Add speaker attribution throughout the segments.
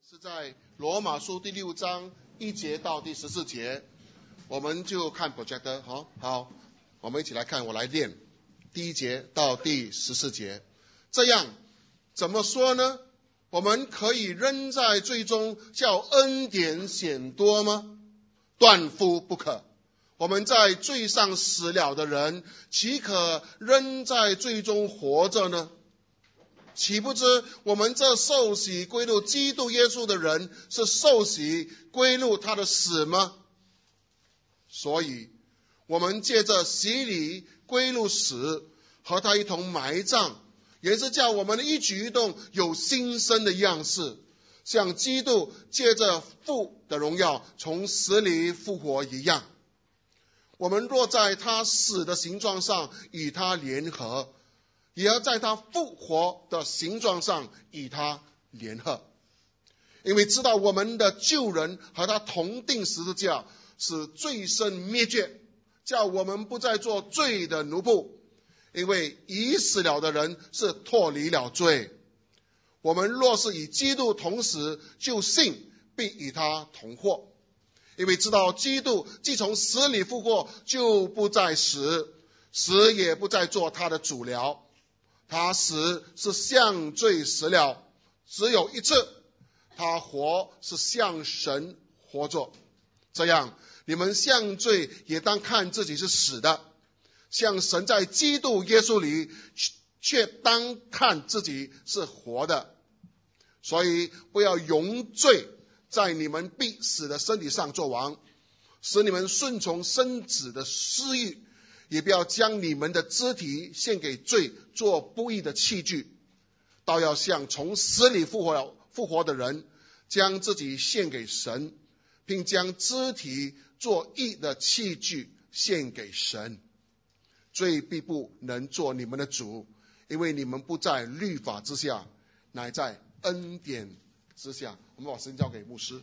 Speaker 1: 是在罗马书第6章1节到第14节，我们就看 projector。 好，我们一起来看，我来念第1节到第14节。这样怎么说呢？我们可以仍在罪中叫恩典显多吗？断乎不可。我们在罪上死了的人，岂可仍在罪中活着呢？岂不知我们这受洗归入基督耶稣的人，是受洗归入他的死吗？所以我们借着洗礼归入死，和他一同埋葬，也是叫我们的一举一动有新生的样式，像基督借着父的荣耀从死里复活一样。我们若在他死的形状上与他联合，也要在他复活的形状上与他联合，因为知道我们的旧人和他同定十字架，使罪身灭绝，叫我们不再做罪的奴仆。因为已死了的人是脱离了罪。我们若是与基督同死，就信必与他同活。因为知道基督既从死里复活，就不再死，死也不再做他的主了。他死是向罪死了，只有一次；他活是向神活着。这样，你们向罪也当看自己是死的，向神在基督耶稣里却当看自己是活的。所以不要容罪在你们必死的身体上作王，使你们顺从身子的私欲，也不要将你们的肢体献给罪，做不义的器具，倒要像从死里复活的人，将自己献给神，并将肢体做义的器具献给神。罪必不能做你们的主，因为你们不在律法之下，乃在恩典之下。我们把时间交给牧师。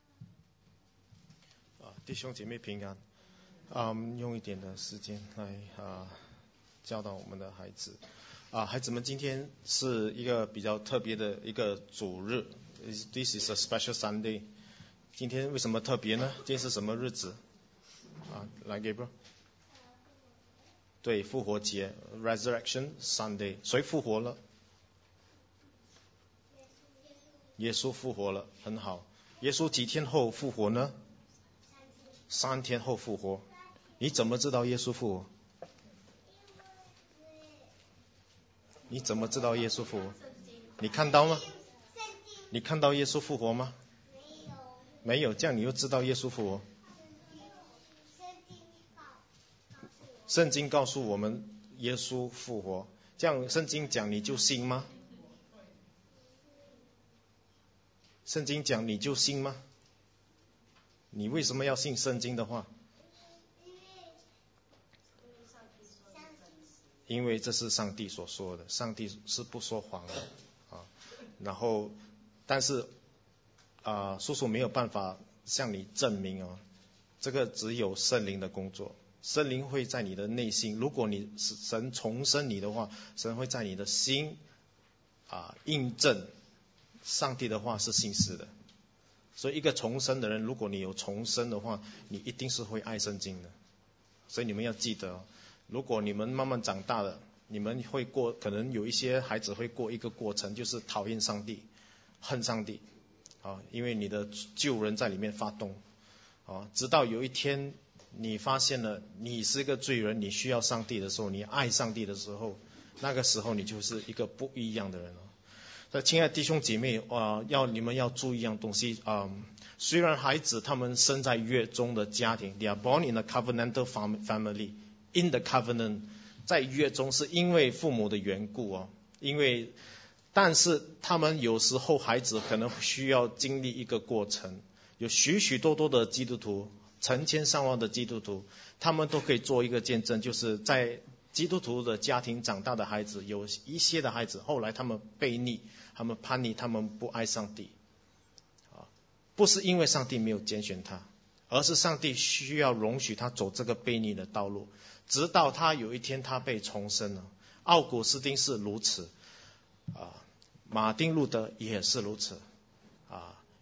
Speaker 2: 弟兄姐妹平安。用一点的时间来教导我们的孩子。孩子们，今天是一个比较特别的一个主日。This is a special Sunday。今天为什么特别呢？今天是什么日子？来 Gabriel。对，复活节 Resurrection Sunday。谁复活了？耶稣复活了，很好。耶稣几天后复活呢？3天后复活。你怎么知道耶稣复活？你怎么知道耶稣复活？你看到吗？你看到耶稣复活吗？没有，这样你又知道耶稣复活？圣经告诉我们耶稣复活，这样圣经讲你就信吗？圣经讲你就信吗？你为什么要信圣经的话？因为这是上帝所说的，上帝是不说谎的然后，但是叔叔没有办法向你证明这个只有圣灵的工作。圣灵会在你的内心，如果你神重生你的话，神会在你的心印证上帝的话是信实的。所以一个重生的人，如果你有重生的话，你一定是会爱圣经的。所以你们要记得如果你们慢慢长大了，你们会可能有一些孩子会过一个过程，就是讨厌上帝，恨上帝因为你的旧人在里面发动直到有一天你发现了你是一个罪人，你需要上帝的时候，你爱上帝的时候，那个时候你就是一个不一样的人所以亲爱的弟兄姐妹你们要注意一样东西虽然孩子他们生在约中的家庭 ，they are born in a covenantal family in the covenant， 在约中是因为父母的缘故但是他们有时候孩子可能需要经历一个过程，有许许多多的基督徒，成千上万的基督徒，他们都可以做一个见证，就是在基督徒的家庭长大的孩子，有一些的孩子后来他们悖逆，他们叛逆，他们不爱上帝不是因为上帝没有拣选他，而是上帝需要容许他走这个悖逆的道路，直到他有一天他被重生了。奥古斯丁是如此马丁路德也是如此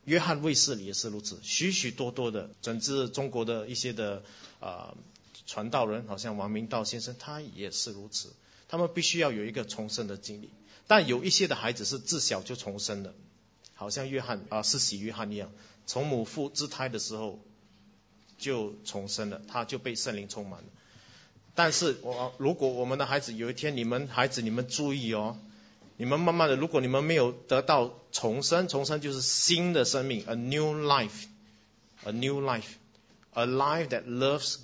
Speaker 2: 约翰卫斯理也是如此，许许多多的整治中国的一些的传道人，好像王明道先生，他也是如此。他们必须要有一个重生的经历，但有一些的孩子是自小就重生的，好像施洗约翰一样，从母腹之胎的时候就重生了，他就被圣灵充满了。但是如果我们的孩子有一天，你们注意哦，你们慢慢的，如果你们没有得到重生就是新的生命 ，a new life，a life that loves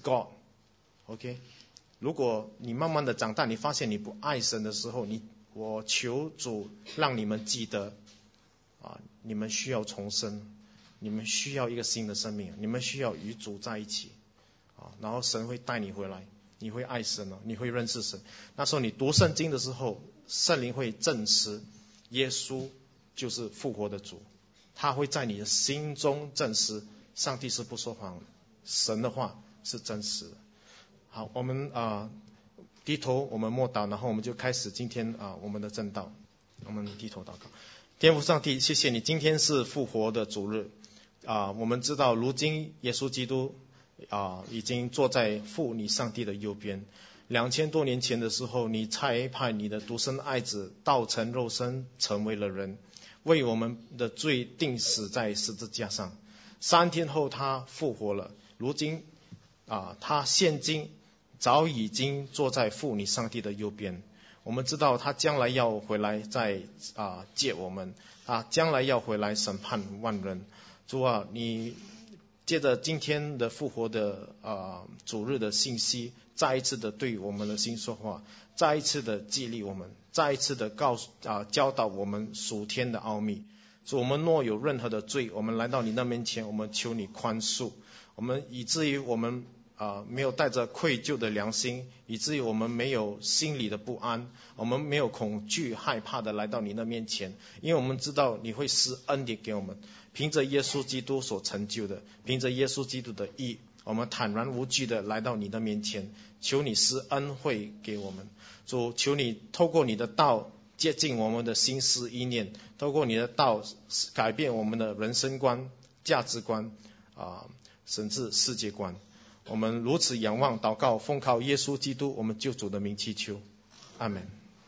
Speaker 2: God。OK， 如果你慢慢的长大，你发现你不爱神的时候，我求主让你们记得你们需要重生，你们需要一个新的生命，你们需要与主在一起然后神会带你回来，你会爱神你会认识神。那时候你读圣经的时候，圣灵会证实耶稣就是复活的主，他会在你的心中证实上帝是不说谎的，神的话是真实的。好，我们低头，我们默祷，然后我们就开始今天我们的正道。我们低头祷告。天父上帝，谢谢你，今天是复活的主日我们知道如今耶稣基督已经坐在父你上帝的右边。2000多年前的时候，你差派你的独生爱子道成肉身，成为了人，为我们的罪钉死在十字架上。3天后他复活了，如今他现今早已经坐在父你上帝的右边。我们知道他将来要回来再接我们，将来要回来审判万人。主你借着今天的复活的主日的信息，再一次的对我们的心说话，再一次的激励我们，再一次的教导我们属天的奥秘。主，我们若有任何的罪，我们来到你那面前，我们求你宽恕我们，以至于我们没有带着愧疚的良心，以至于我们没有心里的不安，我们没有恐惧害怕的来到你那面前，因为我们知道你会施恩典给我们，凭着耶稣基督所成就的，凭着耶稣基督的义，我们坦然无惧的来到你的面前，求你施恩惠给我们。主，求你透过你的道接近我们的心思意念，透过你的道改变我们的人生观、价值观甚至世界观。我们如此仰望祷告，奉靠耶稣基督我们救主的名祈求，阿们。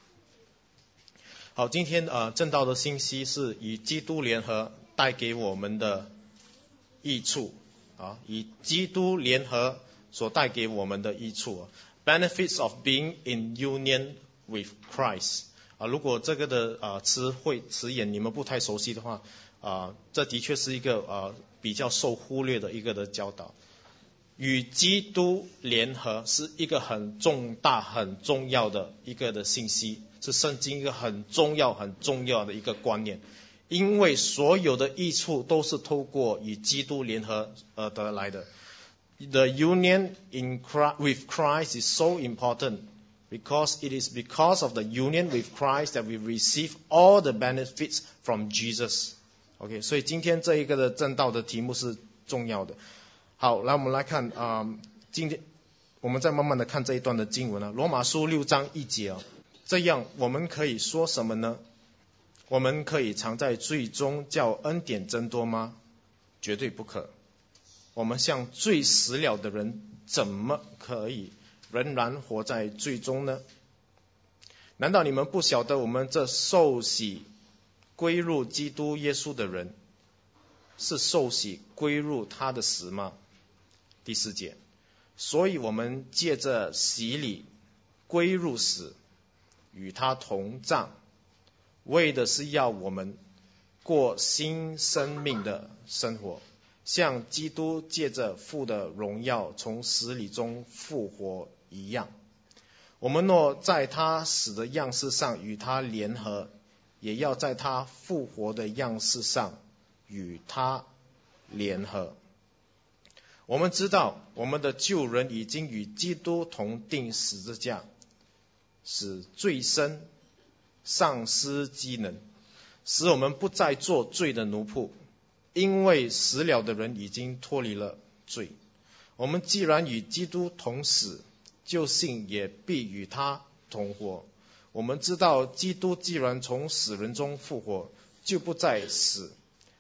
Speaker 2: 好，今天正道的信息是以基督联合带给我们的益处以基督联合所带给我们的益处benefits of being in union with Christ 如果这个的词眼你们不太熟悉的话这的确是一个比较受忽略的一个的教导。与基督联合是一个很重大很重要的一个的信息，是圣经一个很重要的一个观念，因为所有的益处都是透过与基督联合而得来的。The union with Christ is so important because it is because of the union with Christ that we receive all the benefits from Jesus. OK， 所以今天这一个的正道的题目是重要的。好，来我们来看今天我们再慢慢的看这一段的经文罗马书6章1节这样我们可以说什么呢？我们可以藏在罪中叫恩典增多吗？绝对不可。我们像罪死了的人，怎么可以仍然活在罪中呢？难道你们不晓得我们这受洗归入基督耶稣的人，是受洗归入他的死吗？第4节，所以我们借着洗礼归入死，与他同葬，为的是要我们过新生命的生活，像基督借着父的荣耀从死里中复活一样。我们若在他死的样式上与他联合，也要在他复活的样式上与他联合。我们知道我们的旧人已经与基督同钉十字架，使罪身丧失机能，使我们不再做罪的奴仆，因为死了的人已经脱离了罪。我们既然与基督同死，就信也必与他同活。我们知道基督既然从死人中复活，就不再死，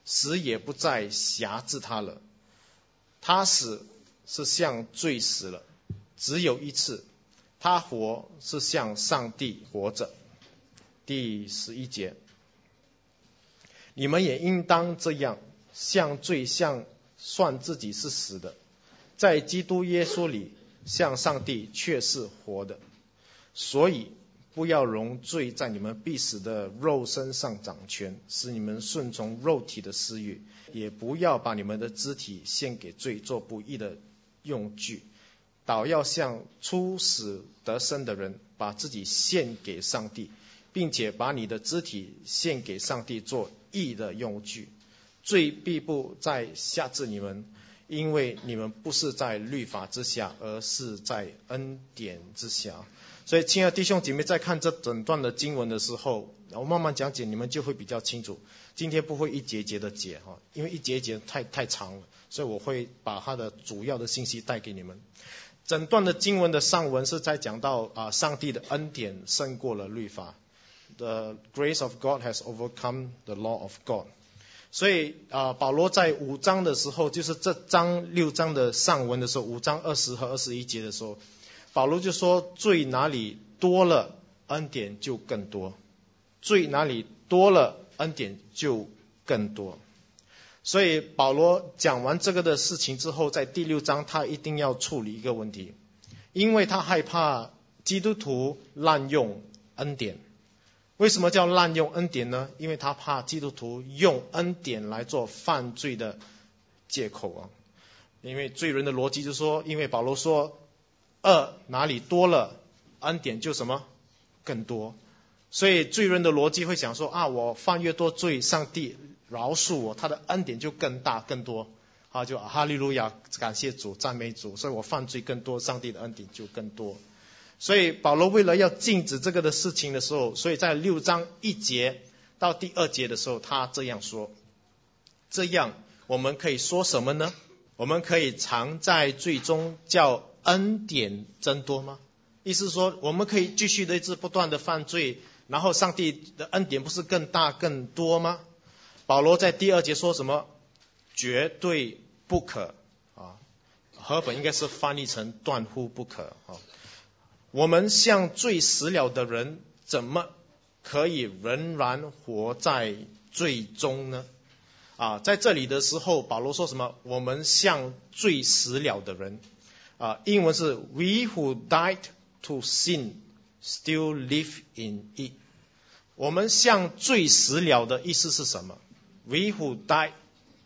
Speaker 2: 死也不再辖制他了。他死是向罪死了，只有一次；他活是向上帝活着。第11节，你们也应当这样，向罪算自己是死的，在基督耶稣里向上帝却是活的。所以不要容罪在你们必死的肉身上掌权，使你们顺从肉体的私欲，也不要把你们的肢体献给罪做不义的用具，倒要像初死得生的人，把自己献给上帝，并且把你的肢体献给上帝做义的用具。罪必不再辖制你们，因为你们不是在律法之下，而是在恩典之下。所以亲爱的弟兄姐妹，在看这整段的经文的时候，我慢慢讲解，你们就会比较清楚。今天不会一节节的解，因为一节节太长了，所以我会把它的主要的信息带给你们。整段的经文的上文是在讲到上帝的恩典胜过了律法。The grace of God has overcome the law of God。所以保罗在5章的时候，就是这6章的上文的时候，5章20和21节的时候，保罗就说，罪哪里多了，恩典就更多；罪哪里多了，恩典就更多。所以保罗讲完这个的事情之后，在第6章他一定要处理一个问题，因为他害怕基督徒滥用恩典。为什么叫滥用恩典呢？因为他怕基督徒用恩典来做犯罪的借口。因为罪人的逻辑就是说，因为保罗说恶哪里多了，恩典就什么更多。所以罪人的逻辑会想说我犯越多罪，上帝饶恕我，他的恩典就更大更多。就哈利路亚，感谢主，赞美主，所以我犯罪更多，上帝的恩典就更多。所以保罗为了要禁止这个的事情的时候，所以在6章1节到第2节的时候，他这样说：这样我们可以说什么呢？我们可以常在罪中，叫恩典增多吗？意思是说，我们可以继续的一直不断的犯罪，然后上帝的恩典不是更大更多吗？保罗在第2节说什么？绝对不可。和本应该是翻译成断乎不可。我们像罪死了的人，怎么可以仍然活在罪中呢？在这里的时候，保罗说什么？我们像罪死了的人。英文是 We who died to sin still live in it。 我们像罪死了的意思是什么？ We who died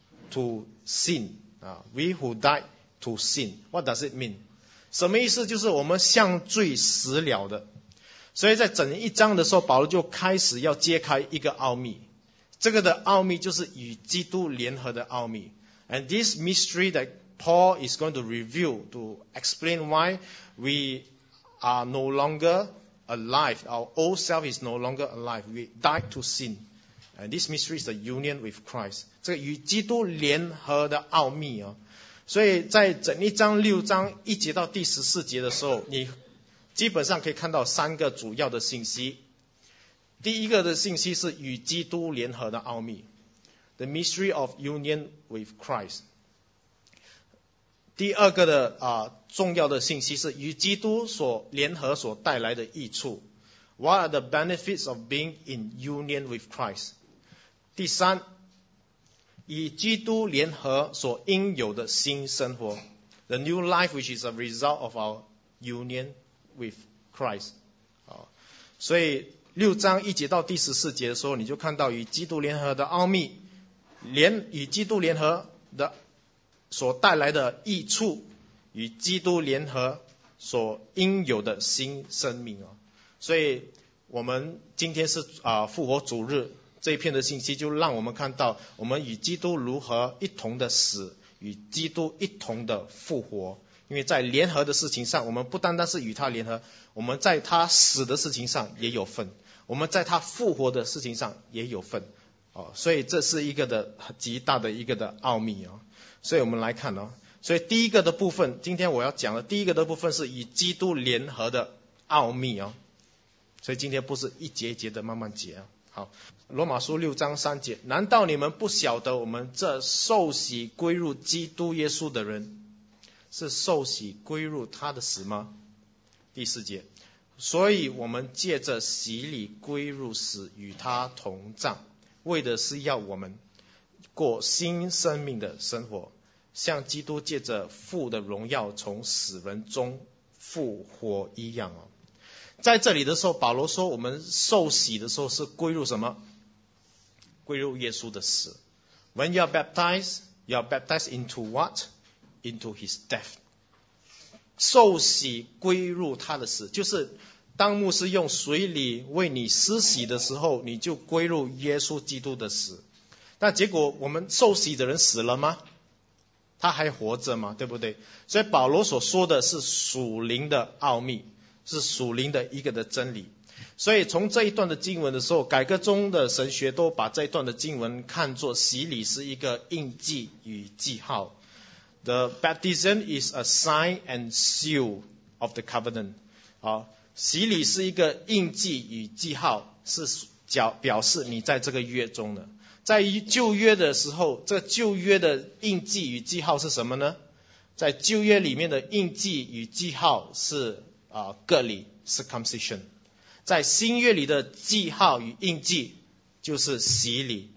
Speaker 2: to sin。 We who died to sin。 What does it mean？什么意思？就是我们像罪死了的。所以在整1章的时候，保罗就开始要揭开一个奥秘，这个的奥秘就是与基督联合的奥秘。 And this mystery that Paul is going to reveal to explain why we are no longer alive, our old self is no longer alive, we died to sin. And this mystery is the union with Christ。 这个与基督联合的奥秘。所以在整1章6章1节到第14节的时候，你基本上可以看到3个主要的信息。第一个的信息是与基督联合的奥秘， The mystery of union with Christ。 第二个的重要的信息是与基督所联合所带来的益处， What are the benefits of being in union with Christ？ 第三，与基督联合所应有的新生活， The new life which is a result of our union with Christ。 所以6章1节到第14节的时候，你就看到与基督联合的奥秘，与基督联合的所带来的益处，与基督联合所应有的新生命。所以我们今天是复活主日，这一篇的信息就让我们看到我们与基督如何一同的死，与基督一同的复活。因为在联合的事情上，我们不单单是与他联合，我们在他死的事情上也有份，我们在他复活的事情上也有份。所以这是一个的极大的一个的奥秘。所以我们来看。所以第一个的部分，今天我要讲的第一个的部分是与基督联合的奥秘。所以今天不是一节一节的慢慢解。 好，罗马书6章3节，难道你们不晓得我们这受洗归入基督耶稣的人，是受洗归入他的死吗？第4节，所以我们借着洗礼归入死，与他同葬，为的是要我们过新生命的生活，像基督借着父的荣耀从死人中复活一样。在这里的时候，保罗说我们受洗的时候是归入什么？归入耶稣的死。 When you are baptized, you are baptized into what? Into his death. 受洗归入他的死，就是当牧师用水礼为你施洗的时候，你就归入耶稣基督的死。但结果我们受洗的人死了吗？他还活着吗？对不对？所以保罗所说的是属灵的奥秘，是属灵的一个的真理。所以从这一段的经文的时候，改革中的神学都把这一段的经文看作洗礼是一个印记与记号。The baptism is a sign and seal of the covenant. 洗礼是一个印记与记号，是表示你在这个约中的。在旧约的时候，这旧约的印记与记号是什么呢？在旧约里面的印记与记号是割礼 circumcision。在新约里的记号与印记就是洗礼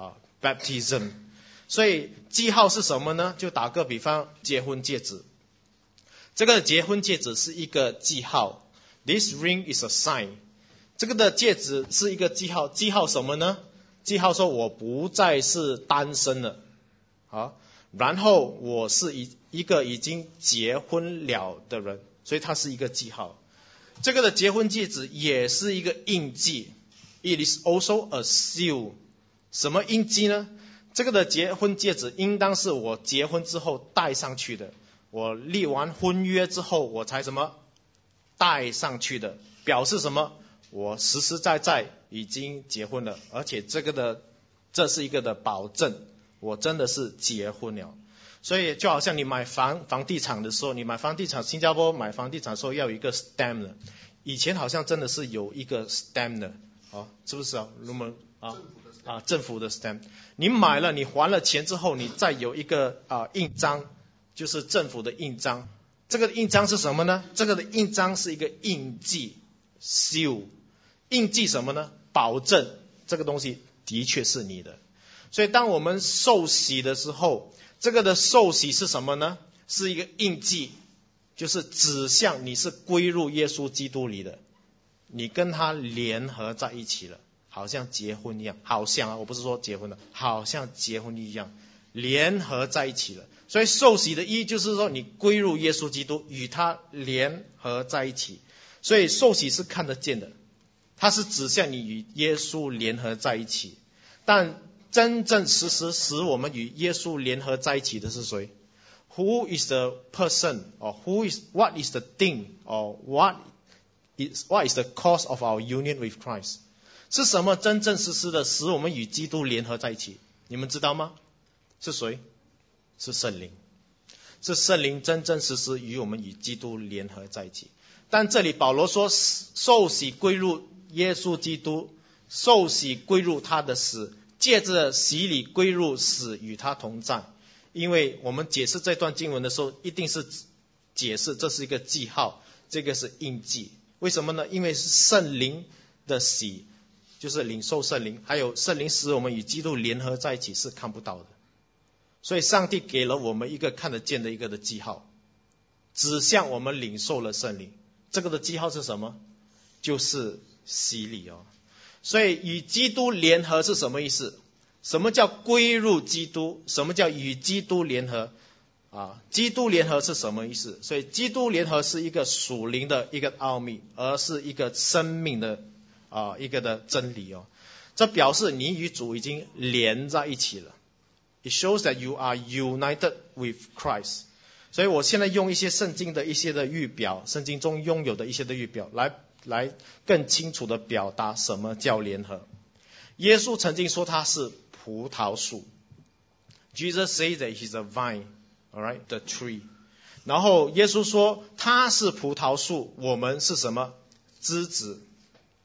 Speaker 2: baptism。所以记号是什么呢？就打个比方，结婚戒指。这个结婚戒指是一个记号 ，This ring is a sign。这个的戒指是一个记号，记号什么呢？记号说我不再是单身了，然后我是一个已经结婚了的人，所以它是一个记号。这个的结婚戒指也是一个印记 ，It is also a seal。什么印记呢？这个的结婚戒指应当是我结婚之后戴上去的，我立完婚约之后我才什么戴上去的，表示什么？我实实在在已经结婚了，而且这是一个的保证，我真的是结婚了。所以就好像你买房地产的时候，你买房地产，新加坡买房地产的时候要有一个 stamp 的，以前好像真的是有一个 stamp 的，是不是啊？政府的 stamp， 你买了你还了钱之后，你再有一个印章，就是政府的印章。这个印章是什么呢？这个的印章是一个印记 seal。印记什么呢？保证这个东西的确是你的。所以当我们受洗的时候，这个的受洗是什么呢？是一个印记，就是指向你是归入耶稣基督里的，你跟他联合在一起了，好像结婚一样，我不是说结婚了，好像结婚一样，联合在一起了。所以受洗的意义就是说你归入耶稣基督，与他联合在一起。所以受洗是看得见的，它是指向你与耶稣联合在一起。但真正实使我们与耶稣联合在一起的是谁？ Who is the person, or what is the thing, or what is the cause of our union with Christ? 是什么真正实的使我们与基督联合在一起？你们知道吗？是谁？是圣灵。是圣灵真真实实与我们与基督联合在一起。但这里保罗说受洗归入耶稣基督，受洗归入他的死，借着洗礼归入死，与他同葬。因为我们解释这段经文的时候，一定是解释这是一个记号，这个是印记。为什么呢？因为是圣灵的洗，就是领受圣灵，还有圣灵使我们与基督联合在一起是看不到的。所以上帝给了我们一个看得见的一个的记号，指向我们领受了圣灵。这个的记号是什么？就是洗礼所以与基督联合是什么意思？什么叫归入基督？什么叫与基督联合？基督联合是什么意思？所以基督联合是一个属灵的一个奥秘，而是一个生命的一个的真理这表示你与主已经连在一起了。It shows that you are united with Christ. 所以我现在用一些圣经的一些的预表，圣经中拥有的一些的预表来更清楚的表达什么叫联合。耶稣曾经说他是葡萄树。Jesus said that he's a vine, all right, the tree. 然后耶稣说他是葡萄树，我们是什么？枝子。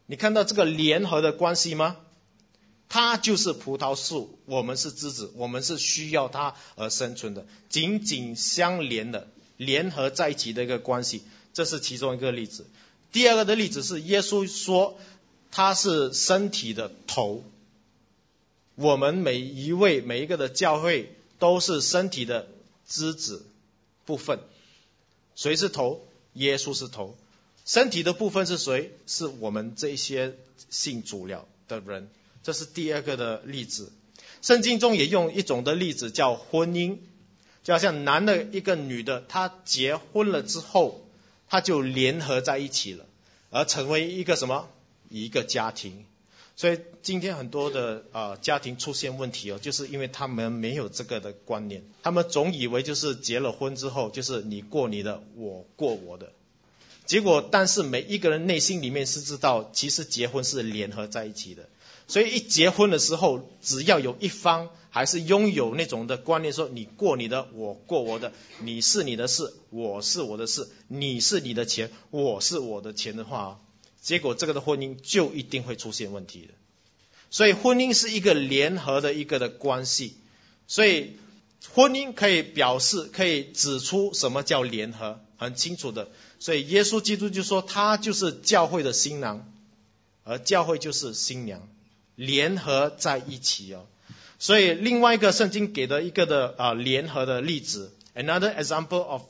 Speaker 2: 你看到这个联合的关系吗？它就是葡萄树，我们是枝子，我们是需要它而生存的，紧紧相连的，联合在一起的一个关系，这是其中一个例子。第二个的例子是耶稣说他是身体的头，我们每一个的教会都是身体的枝子部分。谁是头？耶稣是头。身体的部分是谁？是我们这些信主了的人。这是第二个的例子。圣经中也用一种的例子叫婚姻，就好像男的一个女的，他结婚了之后，他就联合在一起了，而成为一个什么？一个家庭。所以今天很多的家庭出现问题就是因为他们没有这个的观念，他们总以为就是结了婚之后就是你过你的，我过我的。结果但是每一个人内心里面是知道，其实结婚是联合在一起的。所以一结婚的时候，只要有一方还是拥有那种的观念，说你过你的，我过我的，你是你的事，我是我的事，你是你的钱，我是我的钱的话，结果这个的婚姻就一定会出现问题的。所以婚姻是一个联合的一个的关系，所以婚姻可以表示，可以指出什么叫联合，很清楚的。所以耶稣基督就说他就是教会的新郎，而教会就是新娘，联合在一起所以另外一个圣经给的一个的联合的例子 ，another example of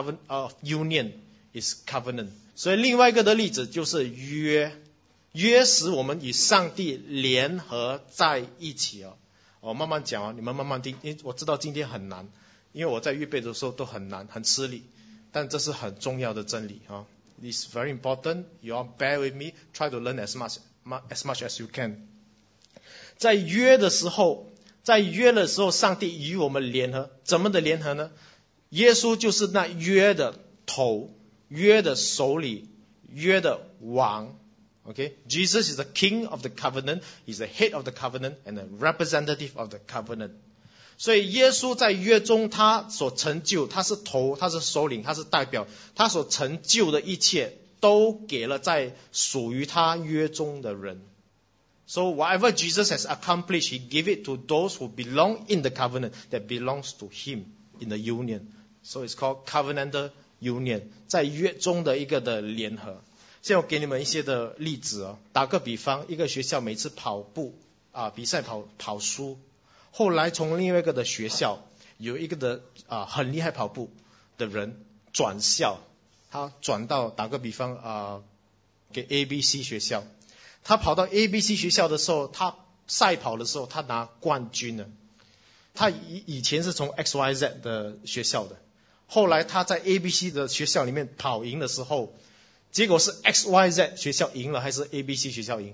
Speaker 2: union is covenant。所以另外一个的例子就是约使我们与上帝联合在一起我慢慢讲你们慢慢听，因为我知道今天很难，因为我在预备的时候都很难，很吃力，但这是很重要的真理It's very important. You all bear with me. Try to learn as much as you can. 在约的时候，上帝与我们联合，怎么的联合呢？耶稣就是那约的头，约的首领，约的王。Okay? Jesus is the king of the covenant. He's the head of the covenant and the representative of the covenant. 所以耶稣在约中他所成就，他是头，他是首领，他是代表，他所成就的一切都给了在属于他约中的人。So whatever Jesus has accomplished, he gave it to those who belong in the covenant that belongs to him in the union. So it's called covenantal union. 在约中的一个的联合。现在我给你们一些的例子打个比方，一个学校每次跑步比赛跑输，后来从另外一个的学校有一个的很厉害跑步的人转校，他转到打个比方给 ABC 学校。他跑到 ABC 学校的时候，他赛跑的时候他拿冠军了。他以前是从 XYZ 的学校的，后来他在 ABC 的学校里面跑赢的时候，结果是 XYZ 学校赢了还是 ABC 学校赢？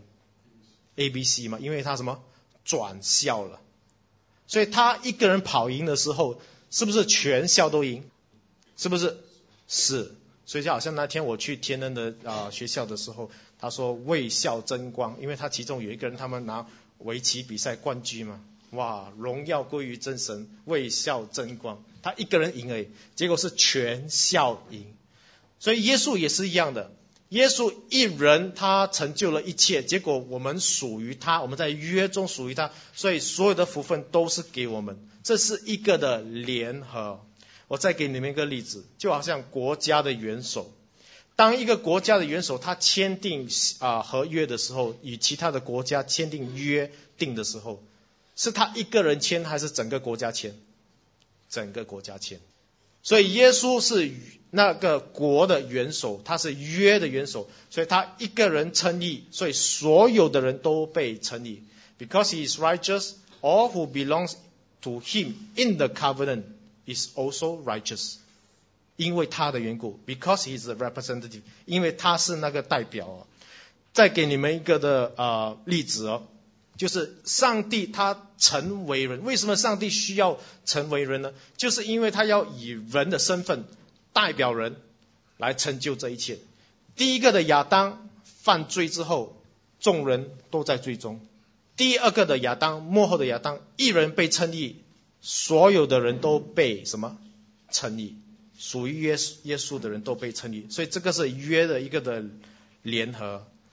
Speaker 2: ABC 嘛，因为他什么转校了。所以他一个人跑赢的时候，是不是全校都赢？是不是？是。所以就好像那天我去天恩的学校的时候，他说为校争光，因为他其中有一个人他们拿围棋比赛冠军嘛，哇，荣耀归于真神，为校争光，他一个人赢而已，结果是全校赢。所以耶稣也是一样的，耶稣一人他成就了一切，结果我们属于他，我们在约中属于他，所以所有的福分都是给我们，这是一个的联合。我再给你们一个例子，就好像国家的元首，当一个国家的元首他签订合约的时候，与其他的国家签订约定的时候，是他一个人签还是整个国家签？整个国家签。所以耶稣是那个国的元首，他是约的元首，所以他一个人称义，所以所有的人都被称义。Because he is righteous, all who belongs to him in the covenant is also righteous. 因为他的缘故 ，because he is the representative， 因为他是那个代表再给你们一个的例子就是上帝他成为人，为什么上帝需要成为人呢？就是因为他要以人的身份代表人来成就这一切。第一个的亚当犯罪之后，众人都在罪中。第二个的亚当，末后的亚当，一人被称义，所有的人都被什么称义？属于耶稣的人都被称义。所以这个是约的一个的联合。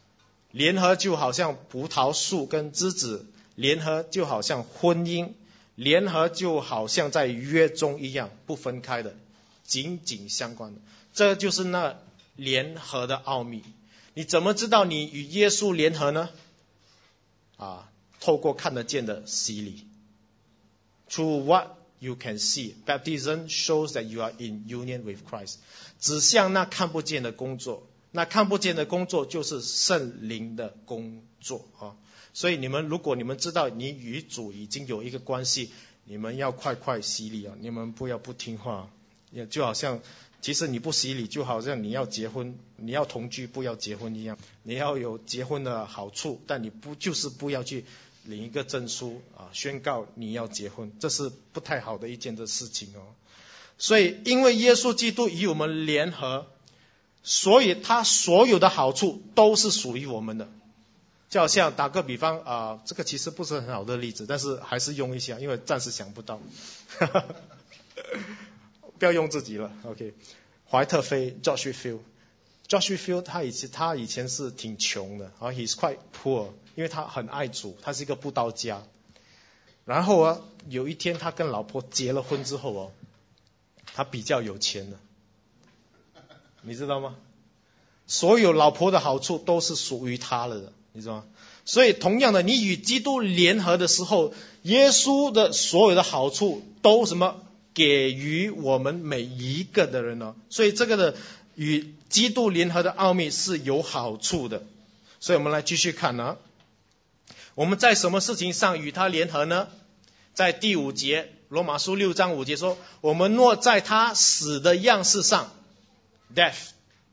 Speaker 2: 联合就好像葡萄树跟枝子，联合就好像婚姻，联合就好像在约中一样，不分开的，紧紧相关的。这就是那联合的奥秘。你怎么知道你与耶稣联合呢？透过看得见的洗礼。Through what you can see, baptism shows that you are in union with Christ. 指向那看不见的工作，那看不见的工作就是圣灵的工作啊。所以如果你们知道你与主已经有一个关系，你们要快洗礼啊！你们不要不听话，也就好像其实你不洗礼，就好像你要结婚，你要同居不要结婚一样。你要有结婚的好处，但你不要去领一个证书宣告你要结婚，这是不太好的一件的事情哦。所以因为耶稣基督与我们联合，所以他所有的好处都是属于我们的。就好像打个比方这个其实不是很好的例子，但是还是用一下，因为暂时想不到。不要用自己了 ，OK。怀特菲 Joshua Field 他以前是挺穷的，he's quite poor， 因为他很爱主，他是一个布道家。然后有一天他跟老婆结了婚之后他比较有钱了，你知道吗？所有老婆的好处都是属于他了的，你知道吗？所以同样的，你与基督联合的时候，耶稣的所有的好处都给予我们每一个的人呢。所以这个的与基督联合的奥秘是有好处的。所以我们来继续看呢，我们在什么事情上与他联合呢？在第5节，罗马书6章5节说，我们若在他死的样式上 death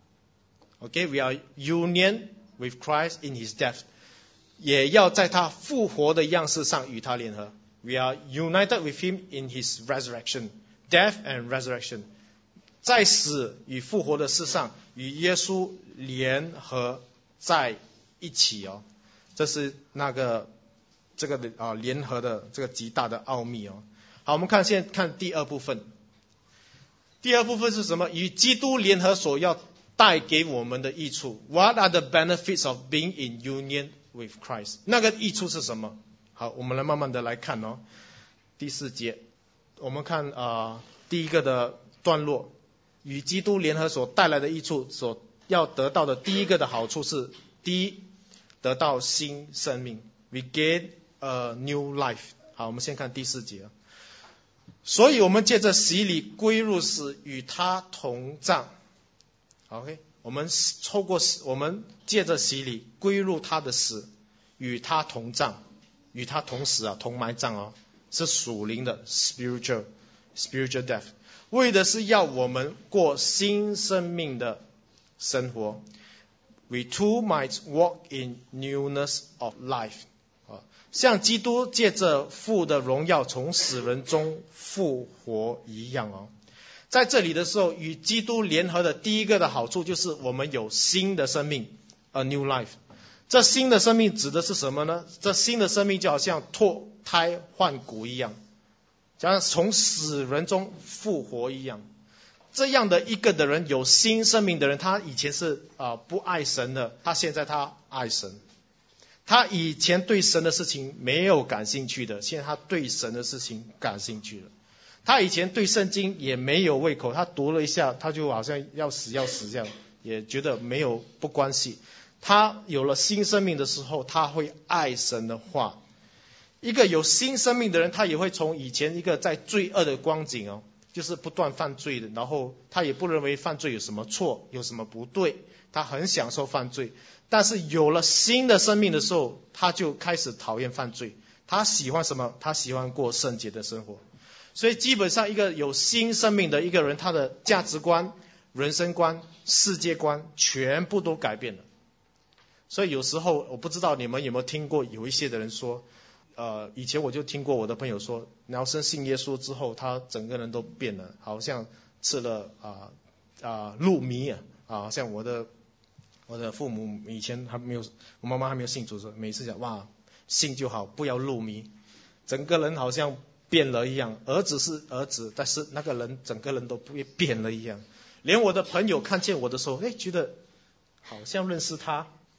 Speaker 2: Okay, we are union with Christ in his death. 也要在他复活的样式上与他联合。We are united with him in his resurrection. Death and resurrection. 在死与复活的事上与耶稣联合在一起这是这个联合的这个极大的奥秘好，我们现在看第二部分。第二部分是什么？与基督联合所要带给我们的益处。What are the benefits of being in union with Christ? 那个益处是什么？好，我们来慢慢的来看第4节，我们看第一个的段落，与基督联合所带来的益处，所要得到的第一个的好处是，第一，得到新生命。We gain a new life. 好，我们先看第4节。所以我们借着洗礼归入死，与他同葬。OK， 我们借着洗礼归入他的死，与他同葬，与他同死同埋葬是属灵的 spiritual death， 为的是要我们过新生命的生活。We too might walk in newness of life， 像基督借着父的荣耀从死人中复活一样在这里的时候，与基督联合的第一个的好处就是我们有新的生命 ，a new life。这新的生命指的是什么呢？这新的生命就好像脱胎换骨一样，就像从死人中复活一样。这样的一个的人，有新生命的人，他以前是不爱神的，他现在他爱神。他以前对神的事情没有感兴趣的，现在他对神的事情感兴趣了。他以前对圣经也没有胃口，他读了一下，他就好像要死这样，也觉得不关系。他有了新生命的时候，他会爱神的话。一个有新生命的人，他也会从以前一个在罪恶的光景就是不断犯罪的，然后他也不认为犯罪有什么错，有什么不对，他很享受犯罪。但是有了新的生命的时候，他就开始讨厌犯罪。他喜欢什么？他喜欢过圣洁的生活。所以基本上一个有新生命的一个人，他的价值观、人生观、世界观全部都改变了。所以有时候我不知道你们有没有听过，有一些的人说以前我就听过我的朋友说，然后信耶稣之后，他整个人都变了，好像吃了鹿迷像我的父母以前我妈妈还没有信主的时候，每次讲哇信就好，不要入迷，整个人好像变了一样。儿子是儿子，但是那个人整个人都变了一样。连我的朋友看见我的时候，觉得好像认识他，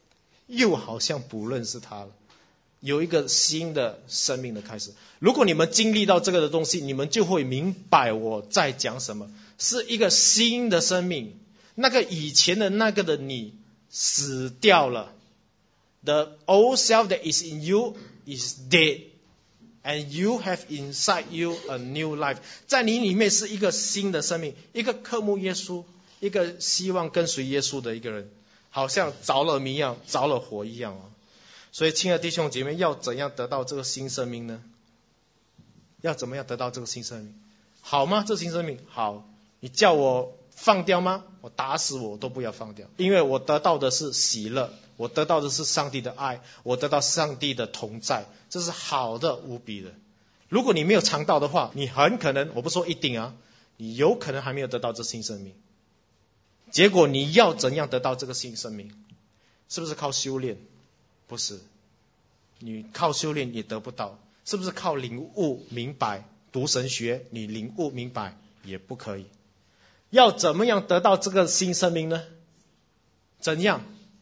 Speaker 2: 又好像不认识他了，有一个新的生命的开始。如果你们经历到这个的东西，你们就会明白我在讲什么，是一个新的生命。那个以前的那个的你死掉了， The old self that is in you is dead, and you have inside you a new life. 在你里面是一个新的生命，一个渴慕耶稣，一个希望跟随耶稣的一个人，好像着了迷一样，着了火一样。所以亲爱的弟兄姐妹，要怎样得到这个新生命呢？要怎么样得到这个新生命？好吗？这新生命好，你叫我放掉吗？我打死我都不要放掉，因为我得到的是喜乐，我得到的是上帝的爱，我得到上帝的同在，这是好的无比的。如果你没有尝到的话，你很可能，我不说一定啊，你有可能还没有得到这新生命。结果你要怎样得到这个新生命？是不是靠修炼？不是，你靠修炼也得不到。是不是靠领悟明白读神学你领悟明白？也不可以。要怎么样得到这个新生命呢？怎样？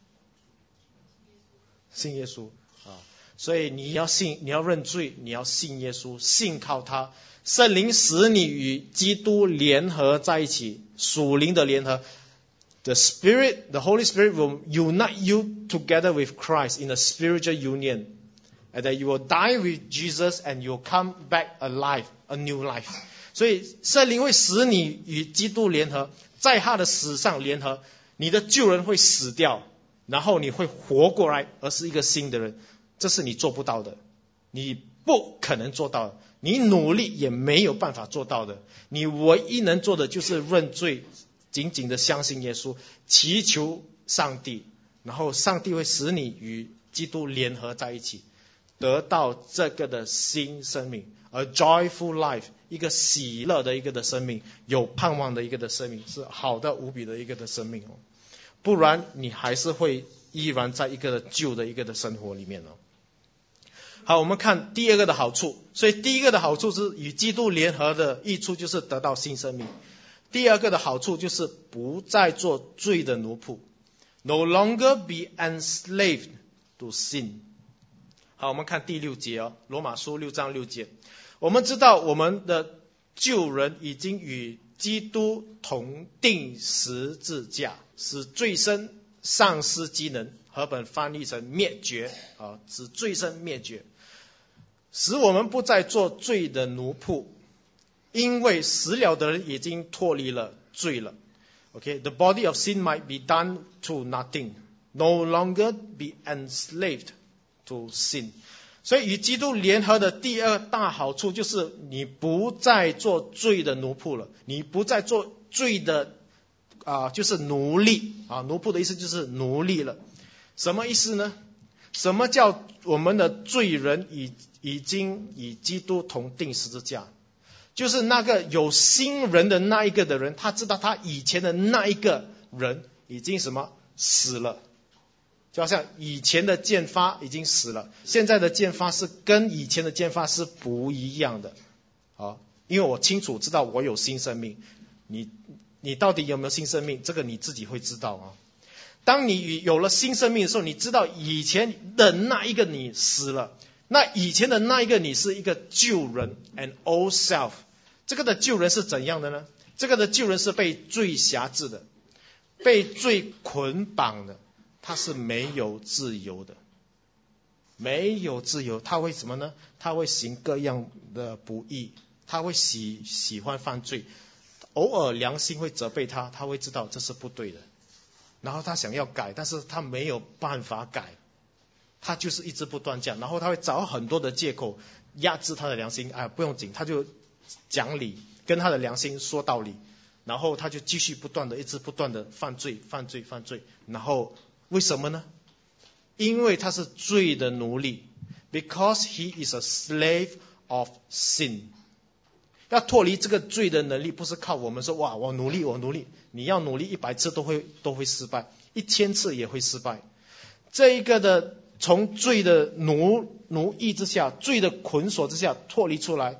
Speaker 2: 信耶稣啊！所以你要信，你要认罪，你要信耶稣，信靠他。圣灵使你与基督联合在一起，属灵的联合。The Spirit, the Holy Spirit will unite you together with Christ in a spiritual union. And that you will die with Jesus and you will come back alive, a new life. 所以圣灵会使你与基督联合，在他的死上联合，你的旧人会死掉，然后你会活过来，而是一个新的人。这是你做不到的，你不可能做到的，你努力也没有办法做到的。你唯一能做的就是认罪，紧紧的相信耶稣，祈求上帝，然后上帝会使你与基督联合在一起，得到这个的新生命， a joyful life， 一个喜乐的一个的生命，有盼望的一个的生命，是好的无比的一个的生命哦。不然你还是会依然在一个的旧的一个的生活里面哦。好，我们看第二个的好处。所以第一个的好处是与基督联合的益处，就是得到新生命。第二个的好处就是不再做罪的奴仆， no longer be enslaved to sin。好，我们看第6节哦，罗马书6章6节。我们知道我们的旧人已经与基督同定十字架，使罪身丧失机能，和本翻译成灭绝啊，使罪身灭绝，使我们不再做罪的奴仆，因为死了的人已经脱离了罪了。Okay, the body of sin might be done to nothing, no longer be enslaved to sin。 所以与基督联合的第二大好处就是你不再做罪的奴仆了，你不再做罪的就是奴隶啊，奴仆的意思就是奴隶了。什么意思呢？什么叫我们的罪人已经与基督同定十字架？就是那个有新人的那一个的人，他知道他以前的那一个人已经什么死了。就好像以前的剑发已经死了，现在的剑发是跟以前的剑发是不一样的。好，因为我清楚知道我有新生命，你到底有没有新生命，这个你自己会知道啊。当你有了新生命的时候，你知道以前的那一个你死了，那以前的那一个你是一个旧人 an old self。 这个的旧人是怎样的呢？这个的旧人是被罪辖制的，被罪捆绑的，他是没有自由的，没有自由。他会什么呢？他会行各样的不义，他会喜欢犯罪，偶尔良心会责备他，他会知道这是不对的，然后他想要改，但是他没有办法改，他就是一直不断这样，然后他会找很多的借口压制他的良心。不用紧，他就讲理，跟他的良心说道理，然后他就继续不断的一直不断的犯罪，然后为什么呢？因为他是罪的奴隶， because he is a slave of sin。 要脱离这个罪的能力，不是靠我们说哇我努力，你要努力100次都会失败，1000次也会失败。这一个的从罪的奴役之下，罪的捆锁之下脱离出来，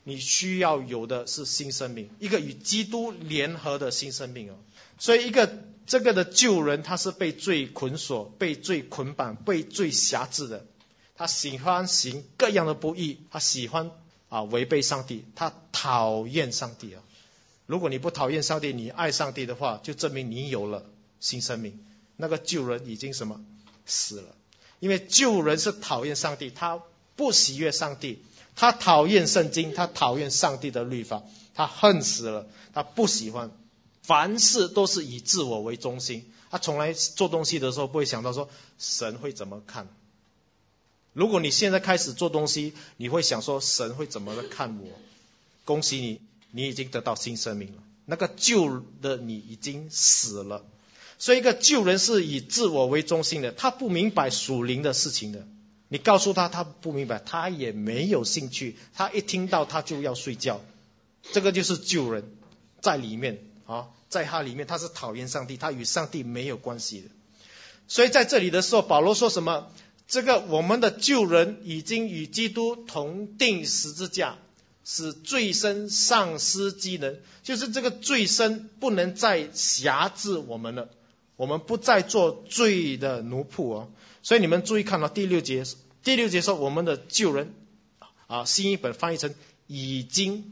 Speaker 2: 你需要有的是新生命，一个与基督联合的新生命哦。所以这个的旧人，他是被罪捆锁、被罪捆绑、被罪辖制的。他喜欢行各样的不义，他喜欢违背上帝，他讨厌上帝啊。如果你不讨厌上帝，你爱上帝的话，就证明你有了新生命。那个旧人已经什么死了，因为旧人是讨厌上帝，他不喜悦上帝，他讨厌圣经，他讨厌上帝的律法，他恨死了，他不喜欢，凡事都是以自我为中心。他从来做东西的时候不会想到说神会怎么看。如果你现在开始做东西，你会想说神会怎么看我，恭喜你，你已经得到新生命了，那个旧的你已经死了。所以一个旧人是以自我为中心的，他不明白属灵的事情的。你告诉他，他不明白，他也没有兴趣，他一听到他就要睡觉。这个就是旧人在里面在他里面他是讨厌上帝，他与上帝没有关系的。所以在这里的时候，保罗说什么？这个我们的旧人已经与基督同钉十字架，使罪身丧失机能，就是这个罪身不能再辖制我们了，我们不再做罪的奴仆哦。所以你们注意看到第六节说我们的旧人新译本翻译成已经，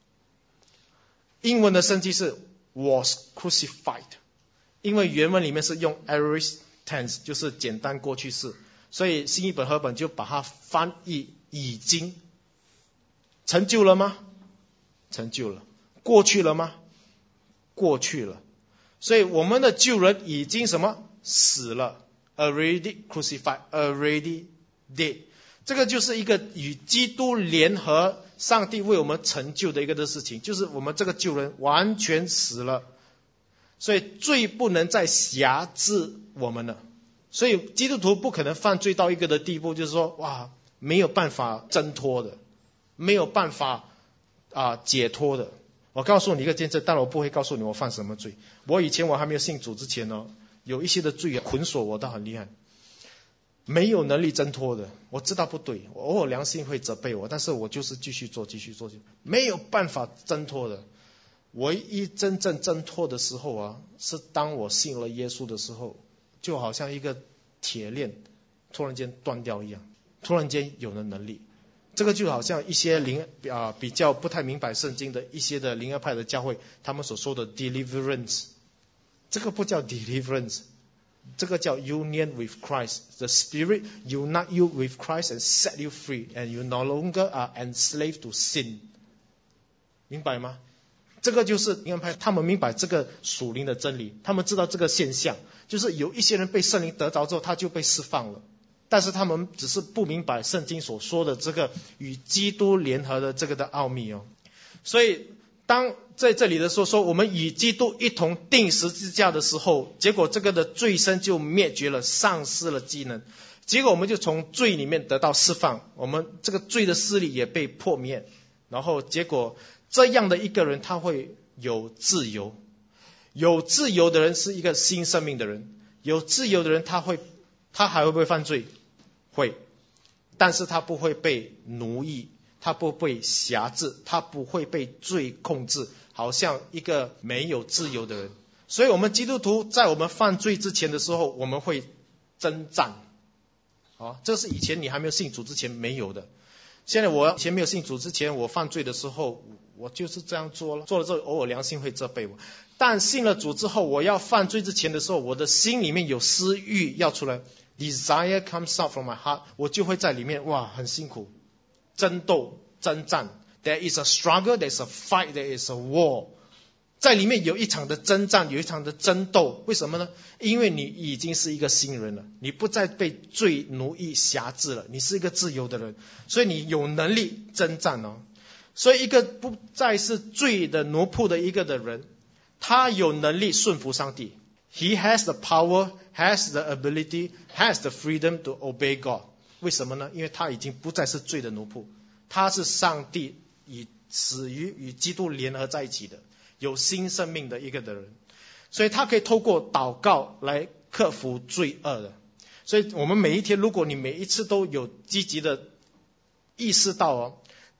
Speaker 2: 英文的圣经是 was crucified， 因为原文里面是用 aorist tense， 就是简单过去式，所以新译本和本就把它翻译已经。成就了吗？成就了。过去了吗？过去了。所以我们的旧人已经什么？死了。Already crucified, already dead。这个就是一个与基督联合，上帝为我们成就的一个的事情，就是我们这个旧人完全死了，所以罪不能再辖制我们了。所以基督徒不可能犯罪到一个的地步，就是说没有办法挣脱的，没有办法解脱的。我告诉你一个见证，但我不会告诉你我犯什么罪。我以前我还没有信主之前有一些的罪捆锁我到很厉害，没有能力挣脱的。我知道不对，我偶尔良心会责备我，但是我就是继续做，没有办法挣脱的。唯一真正挣脱的时候是当我信了耶稣的时候，就好像一个铁链突然间断掉一样，突然间有了能力。这个就好像一些比较不太明白圣经的一些的灵恩派的教会，他们所说的 deliverance， 这个不叫 deliverance， 这个叫 union with Christ。 The Spirit unite you with Christ and set you free, and you no longer are enslaved to sin。 明白吗？这个就是灵恩派，他们明白这个属灵的真理，他们知道这个现象，就是有一些人被圣灵得着之后，他就被释放了。但是他们只是不明白圣经所说的这个与基督联合的这个的奥秘所以当在这里的时候说我们与基督一同钉十字架的时候，结果这个的罪身就灭绝了，丧失了机能，结果我们就从罪里面得到释放，我们这个罪的势力也被破灭，然后结果这样的一个人他会有自由。有自由的人是一个新生命的人，有自由的人他还会不会犯罪？会，但是他不会被奴役，他不被辖制，他不会被罪控制，好像一个没有自由的人。所以我们基督徒在我们犯罪之前的时候，我们会征战这是以前你还没有信主之前没有的。现在我以前没有信主之前，我犯罪的时候我就是这样做了之后偶尔良心会责备我。但信了主之后，我要犯罪之前的时候，我的心里面有私欲要出来， desire comes out from my heart， 我就会在里面很辛苦，争斗征战。 There is a struggle, there is a fight, there is a war， 在里面有一场的征战，有一场的争斗。为什么呢？因为你已经是一个新人了，你不再被罪奴役辖制了，你是一个自由的人，所以你有能力征战所以一个不再是罪的奴仆的一个的人，他有能力顺服上帝。 He has the power, has the ability, has the freedom to obey God。 为什么呢？因为他已经不再是罪的奴仆，他是上帝死于与基督联合在一起的，有新生命的一个的人，所以他可以透过祷告来克服罪恶的。所以我们每一天，如果你每一次都有积极的意识到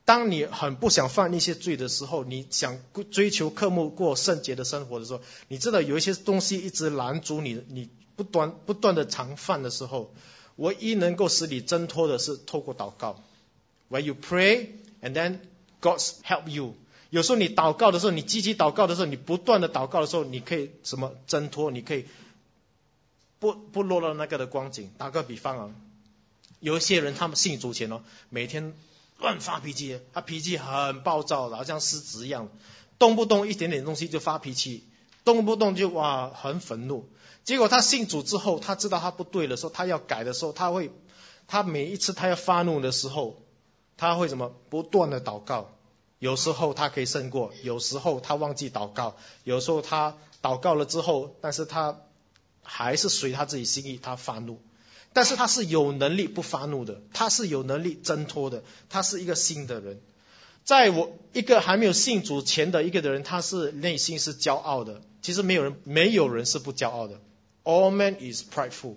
Speaker 2: 当你很不想犯一些罪的时候，你想追求渴慕过圣洁的生活的时候，你知道有一些东西一直拦阻你，你不断的常犯的时候，唯一能够使你挣脱的是透过祷告。When you pray and then God help you。有时候你祷告的时候，你积极祷告的时候，你不断的祷告的时候，你可以什么挣脱？你可以不落到那个的光景。打个比方啊，有一些人他们信主前每天乱发脾气，他脾气很暴躁的，好像狮子一样，动不动一点点东西就发脾气，动不动就很愤怒。结果他信主之后，他知道他不对的时候，他要改的时候，他每一次他要发怒的时候，他会不断的祷告。有时候他可以胜过，有时候他忘记祷告，有时候他祷告了之后，但是他还是随他自己心意，他发怒。但是他是有能力不发怒的，他是有能力挣脱的，他是一个新的人。在我一个还没有信主前的一个人，他是内心是骄傲的。其实没有人是不骄傲的。All man is prideful,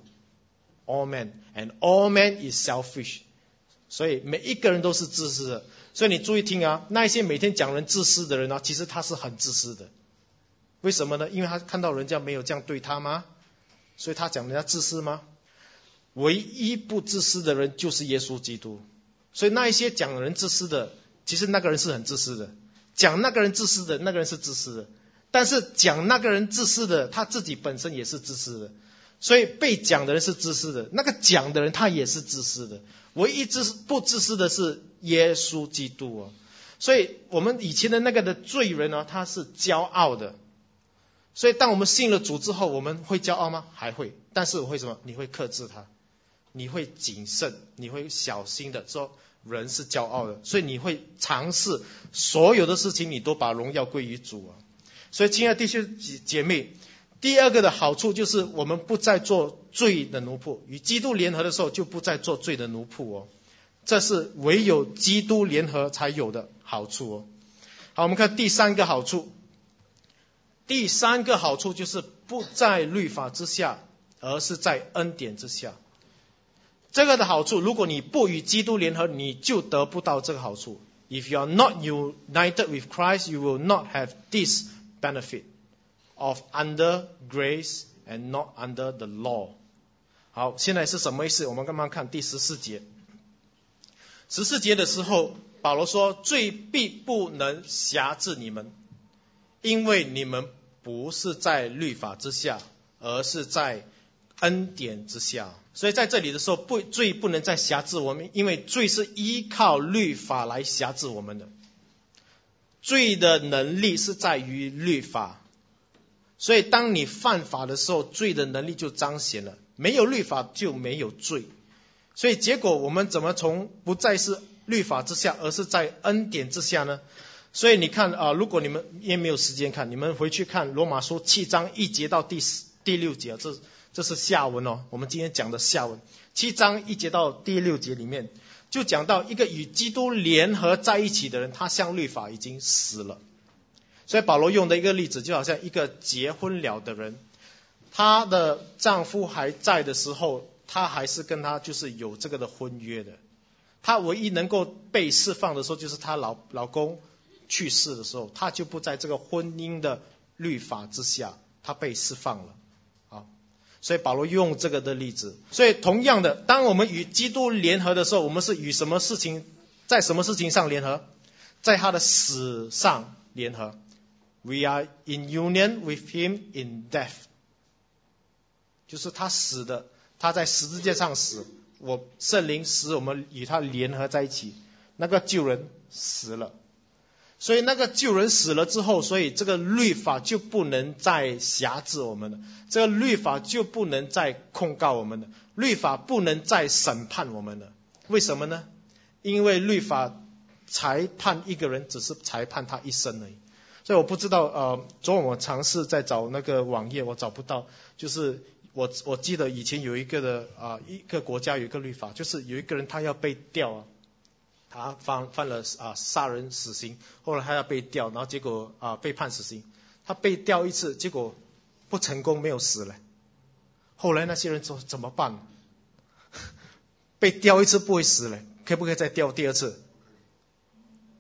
Speaker 2: all man, and all man is selfish。所以每一个人都是自私的。所以你注意听啊，那一些每天讲人自私的人啊，其实他是很自私的。为什么呢？因为他看到人家没有这样对他吗？所以他讲人家自私吗？唯一不自私的人就是耶稣基督。所以那一些讲人自私的，其实那个人是很自私的。讲那个人自私的，那个人是自私的。但是讲那个人自私的，他自己本身也是自私的。所以被讲的人是自私的，那个讲的人他也是自私的。唯一不自私的是耶稣基督。所以我们以前的那个的罪人呢，他是骄傲的。所以当我们信了主之后，我们会骄傲吗？还会。但是我会你会克制他，你会谨慎，你会小心的说人是骄傲的，所以你会尝试所有的事情，你都把荣耀归于主。所以亲爱的弟兄姐妹，第二个的好处就是我们不再做罪的奴仆，与基督联合的时候就不再做罪的奴仆。这是唯有基督联合才有的好处。好，我们看第三个好处。第三个好处就是不在律法之下，而是在恩典之下。这个的好处，如果你不与基督联合，你就得不到这个好处。If you are not united with Christ, you will not have this benefit of under grace and not under the law。 好，现在是什么意思？我们刚刚看第14节。14节的时候，保罗说，罪必不能辖制你们，因为你们不是在律法之下，而是在恩典之下。所以在这里的时候，罪不能再辖制我们，因为罪是依靠律法来辖制我们的。罪的能力是在于律法。所以当你犯法的时候，罪的能力就彰显了。没有律法就没有罪。所以结果我们怎么从不再是律法之下，而是在恩典之下呢？所以你看如果你们也没有时间看，你们回去看罗马书7章1节到第6节，这是下文我们今天讲的下文。7章1节到第6节里面就讲到一个与基督联合在一起的人，他向律法已经死了。所以保罗用的一个例子，就好像一个结婚了的人，她的丈夫还在的时候，她还是跟他就是有这个的婚约的。她唯一能够被释放的时候，就是她老公去世的时候，她就不在这个婚姻的律法之下，她被释放了。所以保罗用这个的例子。所以同样的，当我们与基督联合的时候，我们是与什么事情，在什么事情上联合？在他的死上联合。We are in union with him in death。 就是他死的，他在十字架上死，圣灵使我们与他联合在一起。那个旧人死了，所以那个旧人死了之后，所以这个律法就不能再辖制我们了，这个律法就不能再控告我们了，律法不能再审判我们了。为什么呢？因为律法裁判一个人，只是裁判他一生而已。所以我不知道昨晚我尝试在找那个网页，我找不到。就是我记得以前有一个一个国家有一个律法，就是有一个人他要被吊他犯了杀人死刑，后来他要被吊，然后结果被判死刑。他被吊一次，结果不成功，没有死了。后来那些人说怎么办？被吊一次不会死了，可不可以再吊第二次？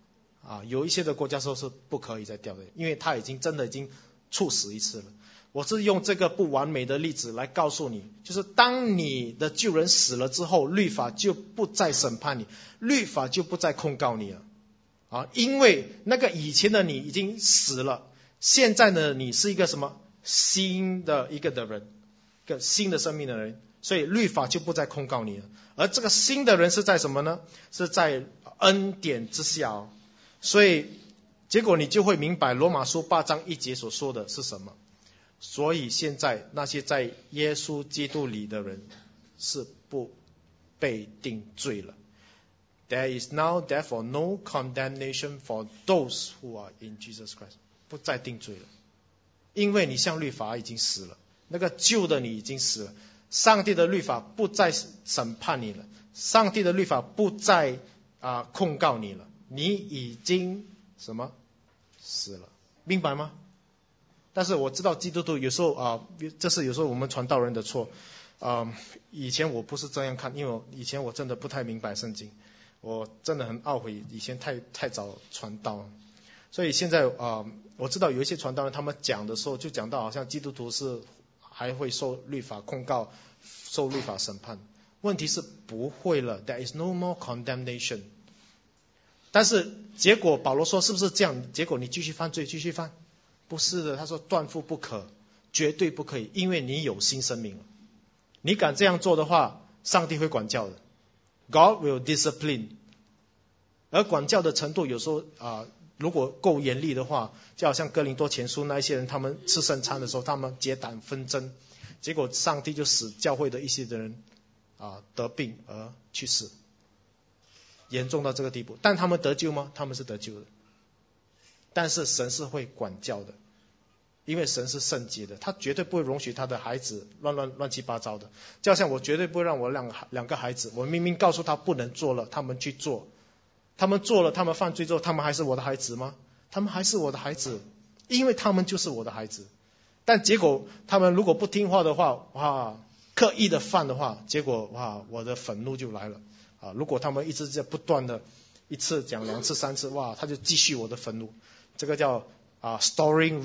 Speaker 2: 有一些的国家说是不可以再掉的，因为他真的已经处死一次了。我是用这个不完美的例子来告诉你，就是当你的旧人死了之后，律法就不再审判你，律法就不再控告你了因为那个以前的你已经死了，现在呢你是一个什么新的一个的人，一个新的生命的人，所以律法就不再控告你了。而这个新的人是在什么呢？是在恩典之下所以结果你就会明白罗马书8章1节所说的是什么。所以现在那些在耶稣基督里的人是不被定罪了。There is now therefore no condemnation for those who are in Jesus Christ. 不再定罪了，因为你向律法已经死了，那个旧的你已经死了，上帝的律法不再审判你了，上帝的律法不再控告你了，你已经什么死了，明白吗？但是我知道基督徒有时候这是有时候我们传道人的错以前我不是这样看，因为以前我真的不太明白圣经，我真的很懊悔以前太早传道，所以现在我知道有一些传道人他们讲的时候就讲到好像基督徒是还会受律法控告，受律法审判。问题是不会了， There is no more condemnation。 但是结果保罗说是不是这样？结果你继续犯罪继续犯？不是的，他说断乎不可，绝对不可以，因为你有新生命了。你敢这样做的话，上帝会管教的。 God will discipline。 而管教的程度有时候如果够严厉的话，就好像哥林多前书那一些人，他们吃圣餐的时候他们结党纷争，结果上帝就使教会的一些的人得病而去世，严重到这个地步。但他们得救吗？他们是得救的，但是神是会管教的，因为神是圣洁的，他绝对不会容许他的孩子乱七八糟的。就好像我绝对不会让我两个孩子，我明明告诉他不能做了，他们去做，他们做了，他们犯罪之后，他们还是我的孩子吗？他们还是我的孩子，因为他们就是我的孩子。但结果他们如果不听话的话，刻意的犯的话，结果我的愤怒就来了如果他们一直在不断的一次讲2次3次，他就继续我的愤怒，这个叫storing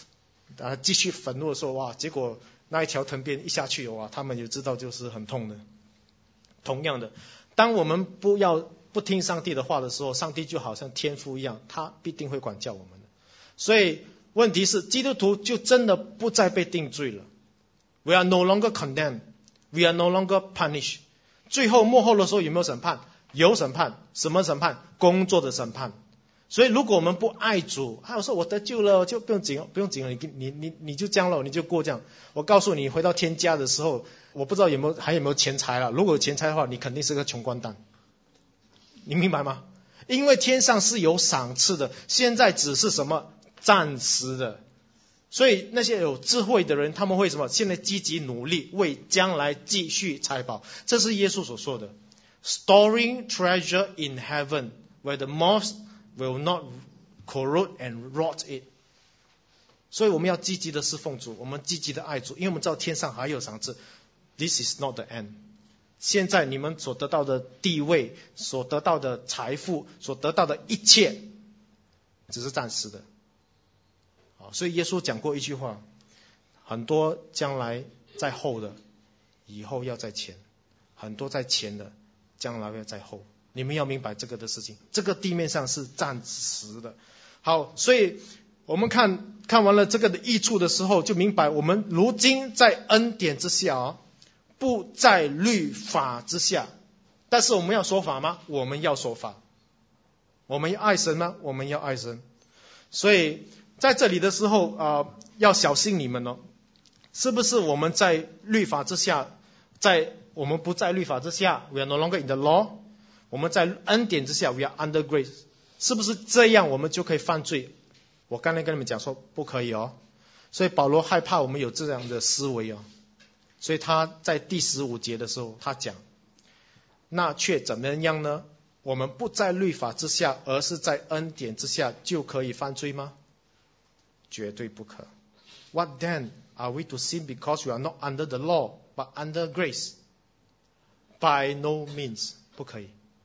Speaker 2: wrath继续愤怒的时候结果那一条藤鞭一下去他们也知道就是很痛的。同样的，当我们不听上帝的话的时候，上帝就好像天父一样，他必定会管教我们的。所以问题是基督徒就真的不再被定罪了。 We are no longer condemned. We are no longer punished. 最后末后的时候有没有审判？有审判。什么审判？工作的审判。所以如果我们不爱主，我说我得救了就不用紧了，你就这样了，你就过这样。我告诉你，回到天家的时候，我不知道还有没有钱财了。如果有钱财的话，你肯定是个穷光蛋。你明白吗？因为天上是有赏赐的，现在只是什么暂时的。所以那些有智慧的人，他们会什么？现在积极努力，为将来继续财宝。这是耶稣所说的 Storing treasure in heaven where the moth will not corrode and rot it。 所以我们要积极的侍奉主，我们积极的爱主，因为我们知道天上还有赏赐。 This is not the end。 现在你们所得到的地位，所得到的财富，所得到的一切只是暂时的。所以耶稣讲过一句话，很多将来在后的，以后要在前；很多在前的，将来要在后。你们要明白这个的事情，这个地面上是暂时的。好，所以我们看完了这个的益处的时候，就明白我们如今在恩典之下不在律法之下。但是我们要守法吗？我们要守法。我们要爱神吗？我们要爱神。所以在这里的时候要小心你们是不是我们在律法之下，我们不在律法之下 We are no longer in the law。 我们在恩典之下 We are under grace。 是不是这样我们就可以犯罪？我刚才跟你们讲说不可以所以保罗害怕我们有这样的思维所以他在第15节的时候他讲，那却怎么样呢？我们不在律法之下，而是在恩典之下，就可以犯罪吗？绝对不可。 What then? Are we to sin because we are not under the law, but under grace? By no means. 不可以。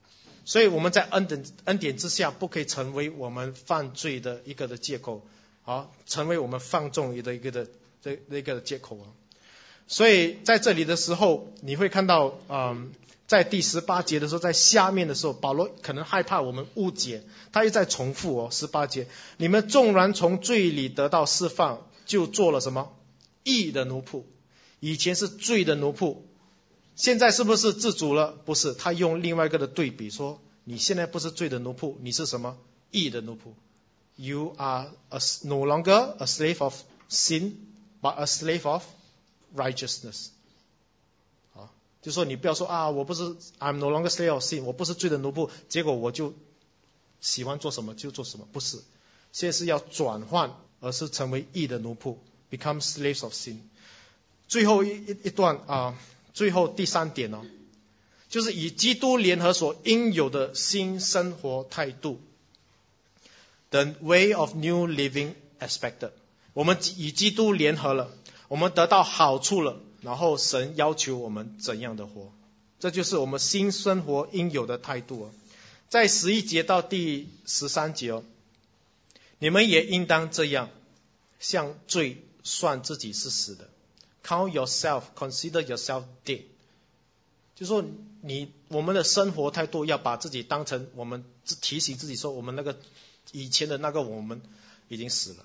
Speaker 2: 所以我们在恩典之下，不可以成为我们犯罪的一个的借口，成为我们放纵的一个借口啊。所以在这里的时候，你会看到，在第18节的时候，在下面的时候，保罗可能害怕我们误解，他又在重复18节，你们纵然从罪里得到释放，就做了什么？义的奴仆。以前是罪的奴仆，现在是不是自主了？不是，他用另外一个的对比说，你现在不是罪的奴仆，你是什么？义的奴仆。You are no longer a slave of sin, but a slave of righteousness. 就说你不要说我不是 I'm no longer slave of sin， 我不是罪的奴仆，结果我就喜欢做什么就做什么，不是。现在是要转换，而是成为义的奴仆 become slaves of sin。 最后一段最后第3点就是以基督联合所应有的新生活态度 The way of new living expected。 我们以基督联合了，我们得到好处了，然后神要求我们怎样的活，这就是我们新生活应有的态度在11节到第13节你们也应当这样，向罪算自己是死的。Count yourself, consider yourself dead。 就是说我们的生活态度要把自己当成，我们提醒自己说，我们那个以前的那个我们已经死了，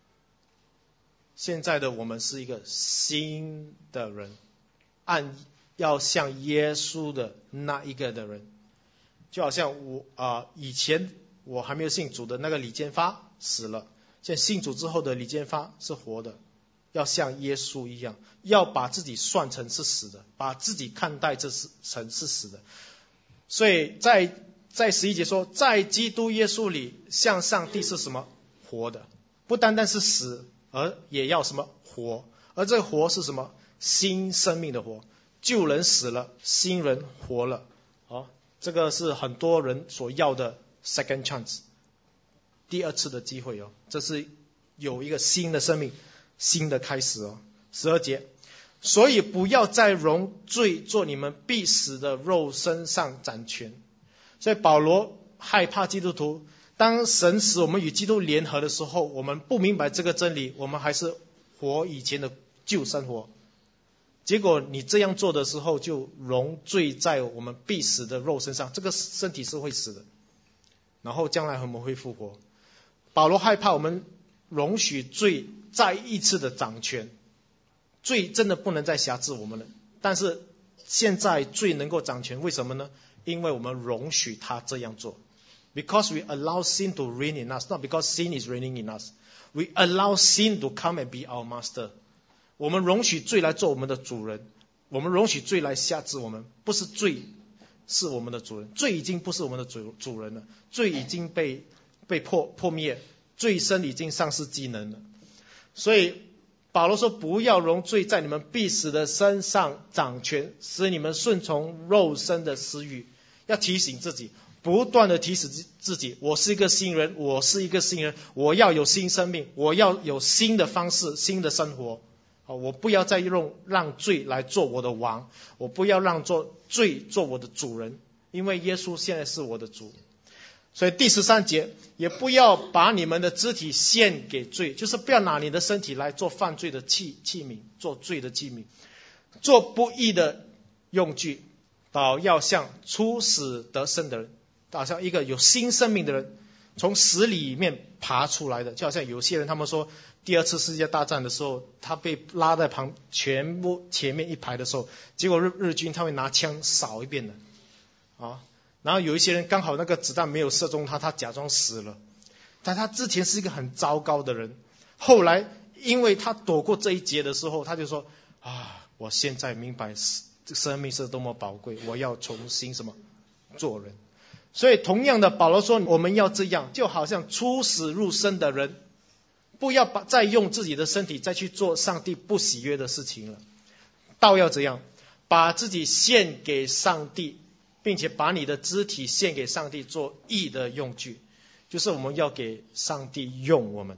Speaker 2: 现在的我们是一个新的人，要像耶稣的那一个的人。就好像以前我还没有信主的那个李建发死了，现在信主之后的李建发是活的，要像耶稣一样，要把自己算成是死的，把自己看待成是死的。所以在11节说，在基督耶稣里向上帝是什么？活的，不单单是死，而也要什么？活。而这个活是什么？新生命的活。旧人死了，新人活了。这个是很多人所要的 second chance， 第二次的机会这是有一个新的生命，新的开始12节，所以不要再容罪做你们必死的肉身上掌权。所以保罗害怕基督徒，当神使我们与基督联合的时候，我们不明白这个真理，我们还是活以前的旧生活。结果你这样做的时候，就容罪在我们必死的肉身上，这个身体是会死的，然后将来我们会复活。保罗害怕我们容许罪再一次的掌权，罪真的不能再辖制我们了。但是现在罪能够掌权，为什么呢？因为我们容许他这样做。Because we allow sin to reign in us, not because sin is reigning in us. We allow sin to come and be our master. 我们容许罪来做我们的主人，我们容许罪来辖制我们，不是罪是我们的主人，罪已经不是我们的主人了，罪已经被破灭，罪身已经丧失机能了。所以保罗说，不要容罪在你们必死的身上掌权，使你们顺从肉身的私欲。要提醒自己，不断的提醒自己，我是一个新人，我是一个新人，我要有新生命，我要有新的方式，新的生活。我不要再让罪来做我的王，我不要让罪做我的主人，因为耶稣现在是我的主。所以第13节，也不要把你们的肢体献给罪，就是不要拿你的身体来做犯罪的器皿，做罪的器皿，做不义的用具，倒要像出死得生的人，好像一个有新生命的人，从死里面爬出来的。就好像有些人他们说，第2次世界大战的时候，他被拉在全部前面一排的时候，结果日军他会拿枪扫一遍的然后有一些人刚好那个子弹没有射中他假装死了，但他之前是一个很糟糕的人，后来因为他躲过这一劫的时候，他就说我现在明白生命是多么宝贵，我要重新做人。所以同样的，保罗说我们要这样，就好像出死入生的人，不要再用自己的身体再去做上帝不喜悦的事情了，倒要怎样，把自己献给上帝，并且把你的肢体献给上帝做义的用具，就是我们要给上帝用我们。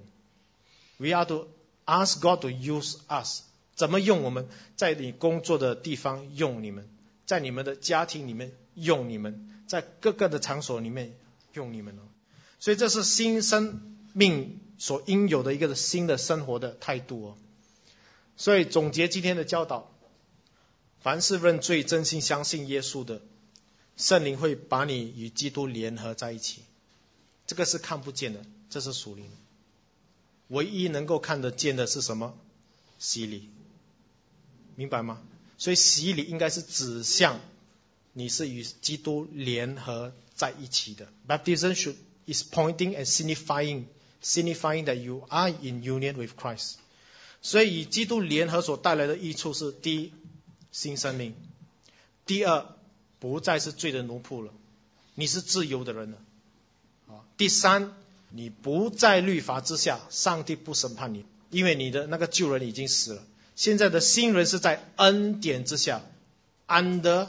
Speaker 2: We are to ask God to use us。 怎么用我们？在你工作的地方用你们，在你们的家庭里面用你们， 在各个的场所里面用你们了。所以这是新生命所应有的一个新的生活的态度哦。所以总结今天的教导，凡是认罪真心相信耶稣的，圣灵会把你与基督联合在一起。这个是看不见的，这是属灵的。唯一能够看得见的是什么？洗礼，明白吗？所以洗礼应该是指向你是与基督联合在一起的。 Baptism is pointing and signifying that you are in union with Christ。 所以与基督联合所带来的益处是：第一，新生命；第二，不再是罪的奴仆了，你是自由的人了；第三，你不在律法之下，上帝不审判你，因为你的那个旧人已经死了。现在的新人是在恩典之下 ，under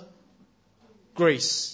Speaker 2: grace,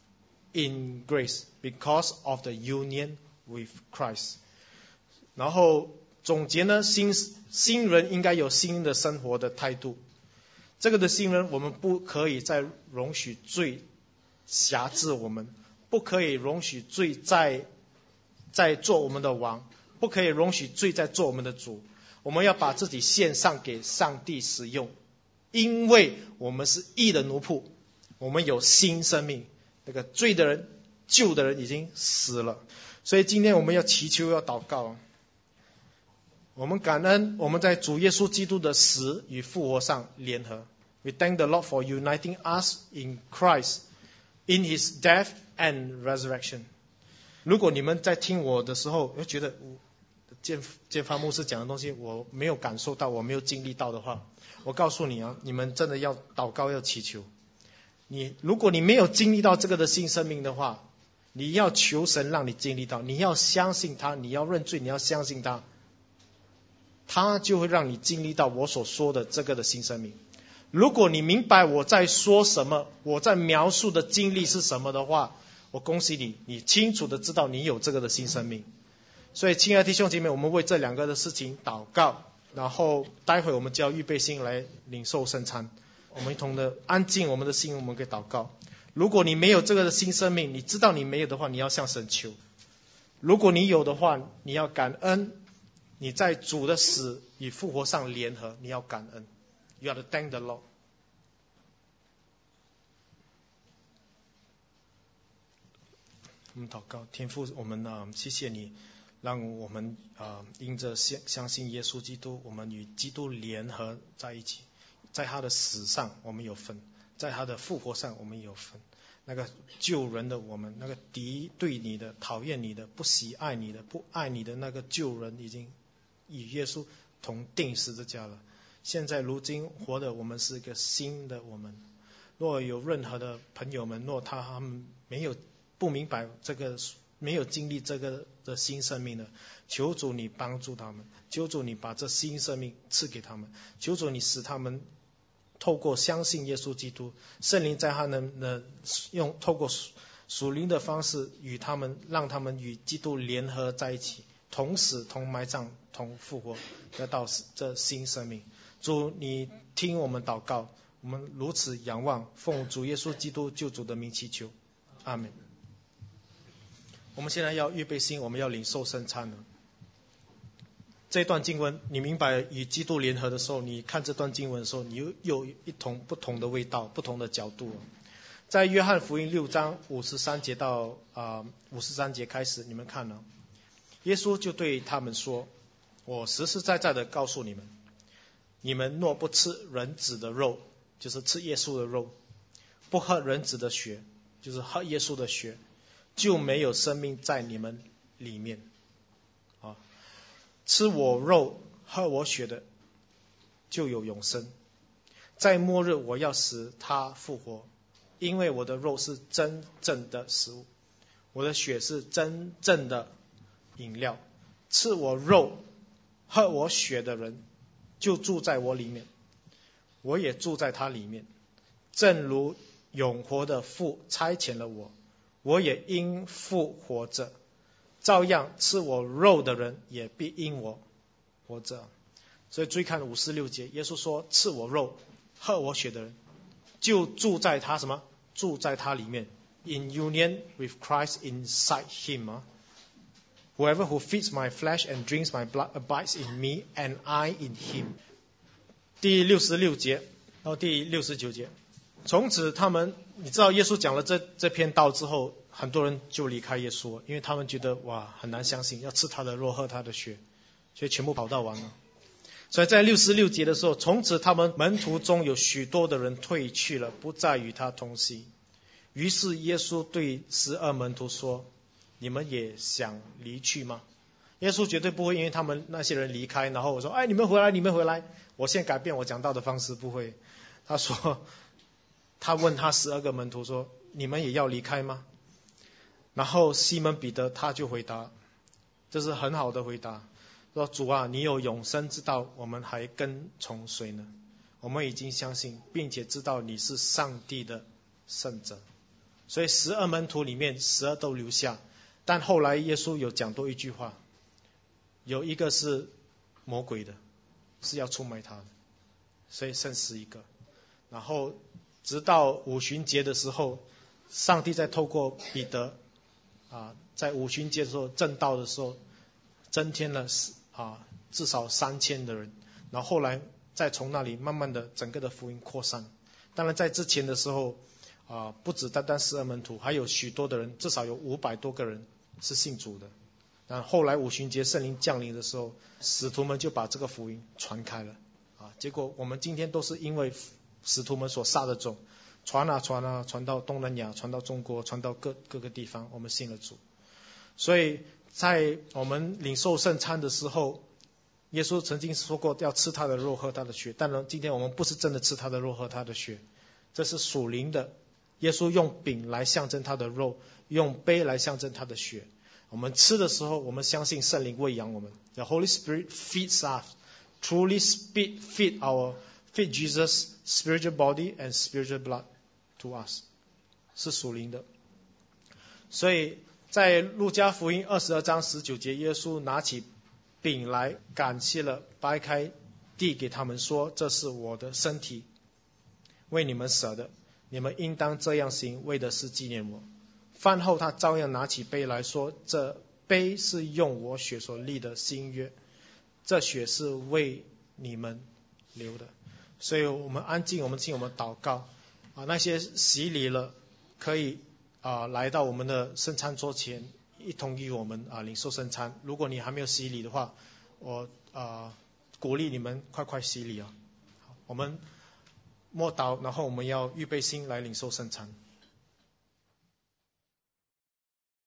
Speaker 2: in grace, because of the union with Christ。 然后总结呢，新人应该有新的生活的态度。这个的新人，我们不可以再容许罪辖制我们，不可以容许罪在做我们的王，不可以容许罪在做我们的主。我们要把自己献上给上帝使用，因为我们是义的奴仆，我们有新生命。那个罪的人、旧的人已经死了，所以今天我们要祈求、要祷告。我们感恩我们在主耶稣基督的死与复活上联合。We thank the Lord for uniting us in Christ, in His death and resurrection。 如果你们在听我的时候觉得建发牧师讲的东西我没有感受到，我没有经历到的话，我告诉你啊，你们真的要祷告，要祈求。如果你没有经历到这个的新生命的话，你要求神让你经历到，你要相信他，你要认罪，你要相信他，他就会让你经历到我所说的这个的新生命。如果你明白我在说什么，我在描述的经历是什么的话，我恭喜你，你清楚的知道你有这个的新生命。所以亲爱的弟兄姐妹，我们为这两个的事情祷告，然后待会我们就要预备心来领受圣餐。我们一同的安静我们的心，我们可以祷告。如果你没有这个的新生命，你知道你没有的话，你要向神求。如果你有的话，你要感恩你在主的死与复活上联合，你要感恩。You have to thank the Lord。 我们祷告，天父，我们谢谢你，让我们因着相信耶稣基督，我们与基督联合在一起。在他的死上我们有份，在他的复活上我们有份。那个救人的我们，那个敌对你的、讨厌你的、不喜爱你的、不爱你的那个救人，已经与耶稣同定十字架了。现在如今活的我们是一个新的我们。若有任何的朋友们，若他们不明白这个，没有经历这个的新生命的，求主你帮助他们，求主你把这新生命赐给他们，求主你使他们透过相信耶稣基督，圣灵在他们的透过属灵的方式与他们，让他们与基督联合在一起，同死同埋葬同复活，得到这新生命。主你听我们祷告，我们如此仰望，奉主耶稣基督救主的名祈求，阿们。我们现在要预备心，我们要领受圣餐了。这段经文你明白与基督联合的时候，你看这段经文的时候，你又有不同的味道，不同的角度。在约翰福音6章53节到53节开始，你们看了，耶稣就对他们说，我实实在在的告诉你们，你们若不吃人子的肉，就是吃耶稣的肉，不喝人子的血，就是喝耶稣的血，就没有生命在你们里面。吃我肉喝我血的就有永生，在末日我要使他复活，因为我的肉是真正的食物，我的血是真正的饮料。吃我肉喝我血的人就住在我里面，我也住在他里面。正如永活的父差遣了我，我也因父活着，照样吃我肉的人也必因我活着。所以注意看56节，耶稣说，吃我肉喝我血的人就住在他什么？住在他里面， in union with Christ inside him. Whoever who feeds my flesh and drinks my blood abides in me, and I in him. 第66节到第69节，从此他们，你知道耶稣讲了这篇道之后，很多人就离开耶稣，因为他们觉得哇很难相信，要吃他的肉喝他的血，所以全部跑道完了。所以在66节的时候，从此他们门徒中有许多的人退去了，不再与他同行。于是耶稣对12门徒说，你们也想离去吗？耶稣绝对不会因为他们那些人离开，然后我说哎你们回来你们回来，我现在改变我讲道的方式，不会。他说，他问他12个门徒说，你们也要离开吗？然后西门彼得他就回答，这是很好的回答，说主啊，你有永生之道，我们还跟从谁呢？我们已经相信并且知道你是上帝的圣者。所以12门徒里面12都留下，但后来耶稣有讲多一句话，有一个是魔鬼的，是要出卖他的，所以剩11个。然后直到五旬节的时候，上帝在透过彼得在五旬节的时候正道的时候增添了至少3000的人，然后后来再从那里慢慢的整个的福音扩散。当然在之前的时候不止单单12门徒，还有许多的人，至少有500多个人是信主的。然后后来五旬节圣灵降临的时候，使徒们就把这个福音传开了结果我们今天都是因为使徒们所撒的种，传到东南亚，传到中国，传到各个地方，我们信了主。所以在我们领受圣餐的时候，耶稣曾经说过要吃他的肉喝他的血，当然今天我们不是真的吃他的肉喝他的血，这是属灵的。耶稣用饼来象征他的肉，用杯来象征他的血。我们吃的时候，我们相信圣灵喂养我们。The Holy Spirit feeds us, truly feed Jesus' spiritual body and spiritual blood to us， 是属灵的。所以在路加福音22章19节，耶稣拿起饼来感谢了，掰开递给他们说，这是我的身体，为你们舍的，你们应当这样行，为的是纪念我。饭后他照样拿起杯来说，这杯是用我血所立的新约，这血是为你们流的。所以我们安静，我们请我们祷告那些洗礼了可以来到我们的圣餐桌前，一同与我们领受圣餐。如果你还没有洗礼的话，我鼓励你们快洗礼我们默祷，然后我们要预备心来领受圣餐。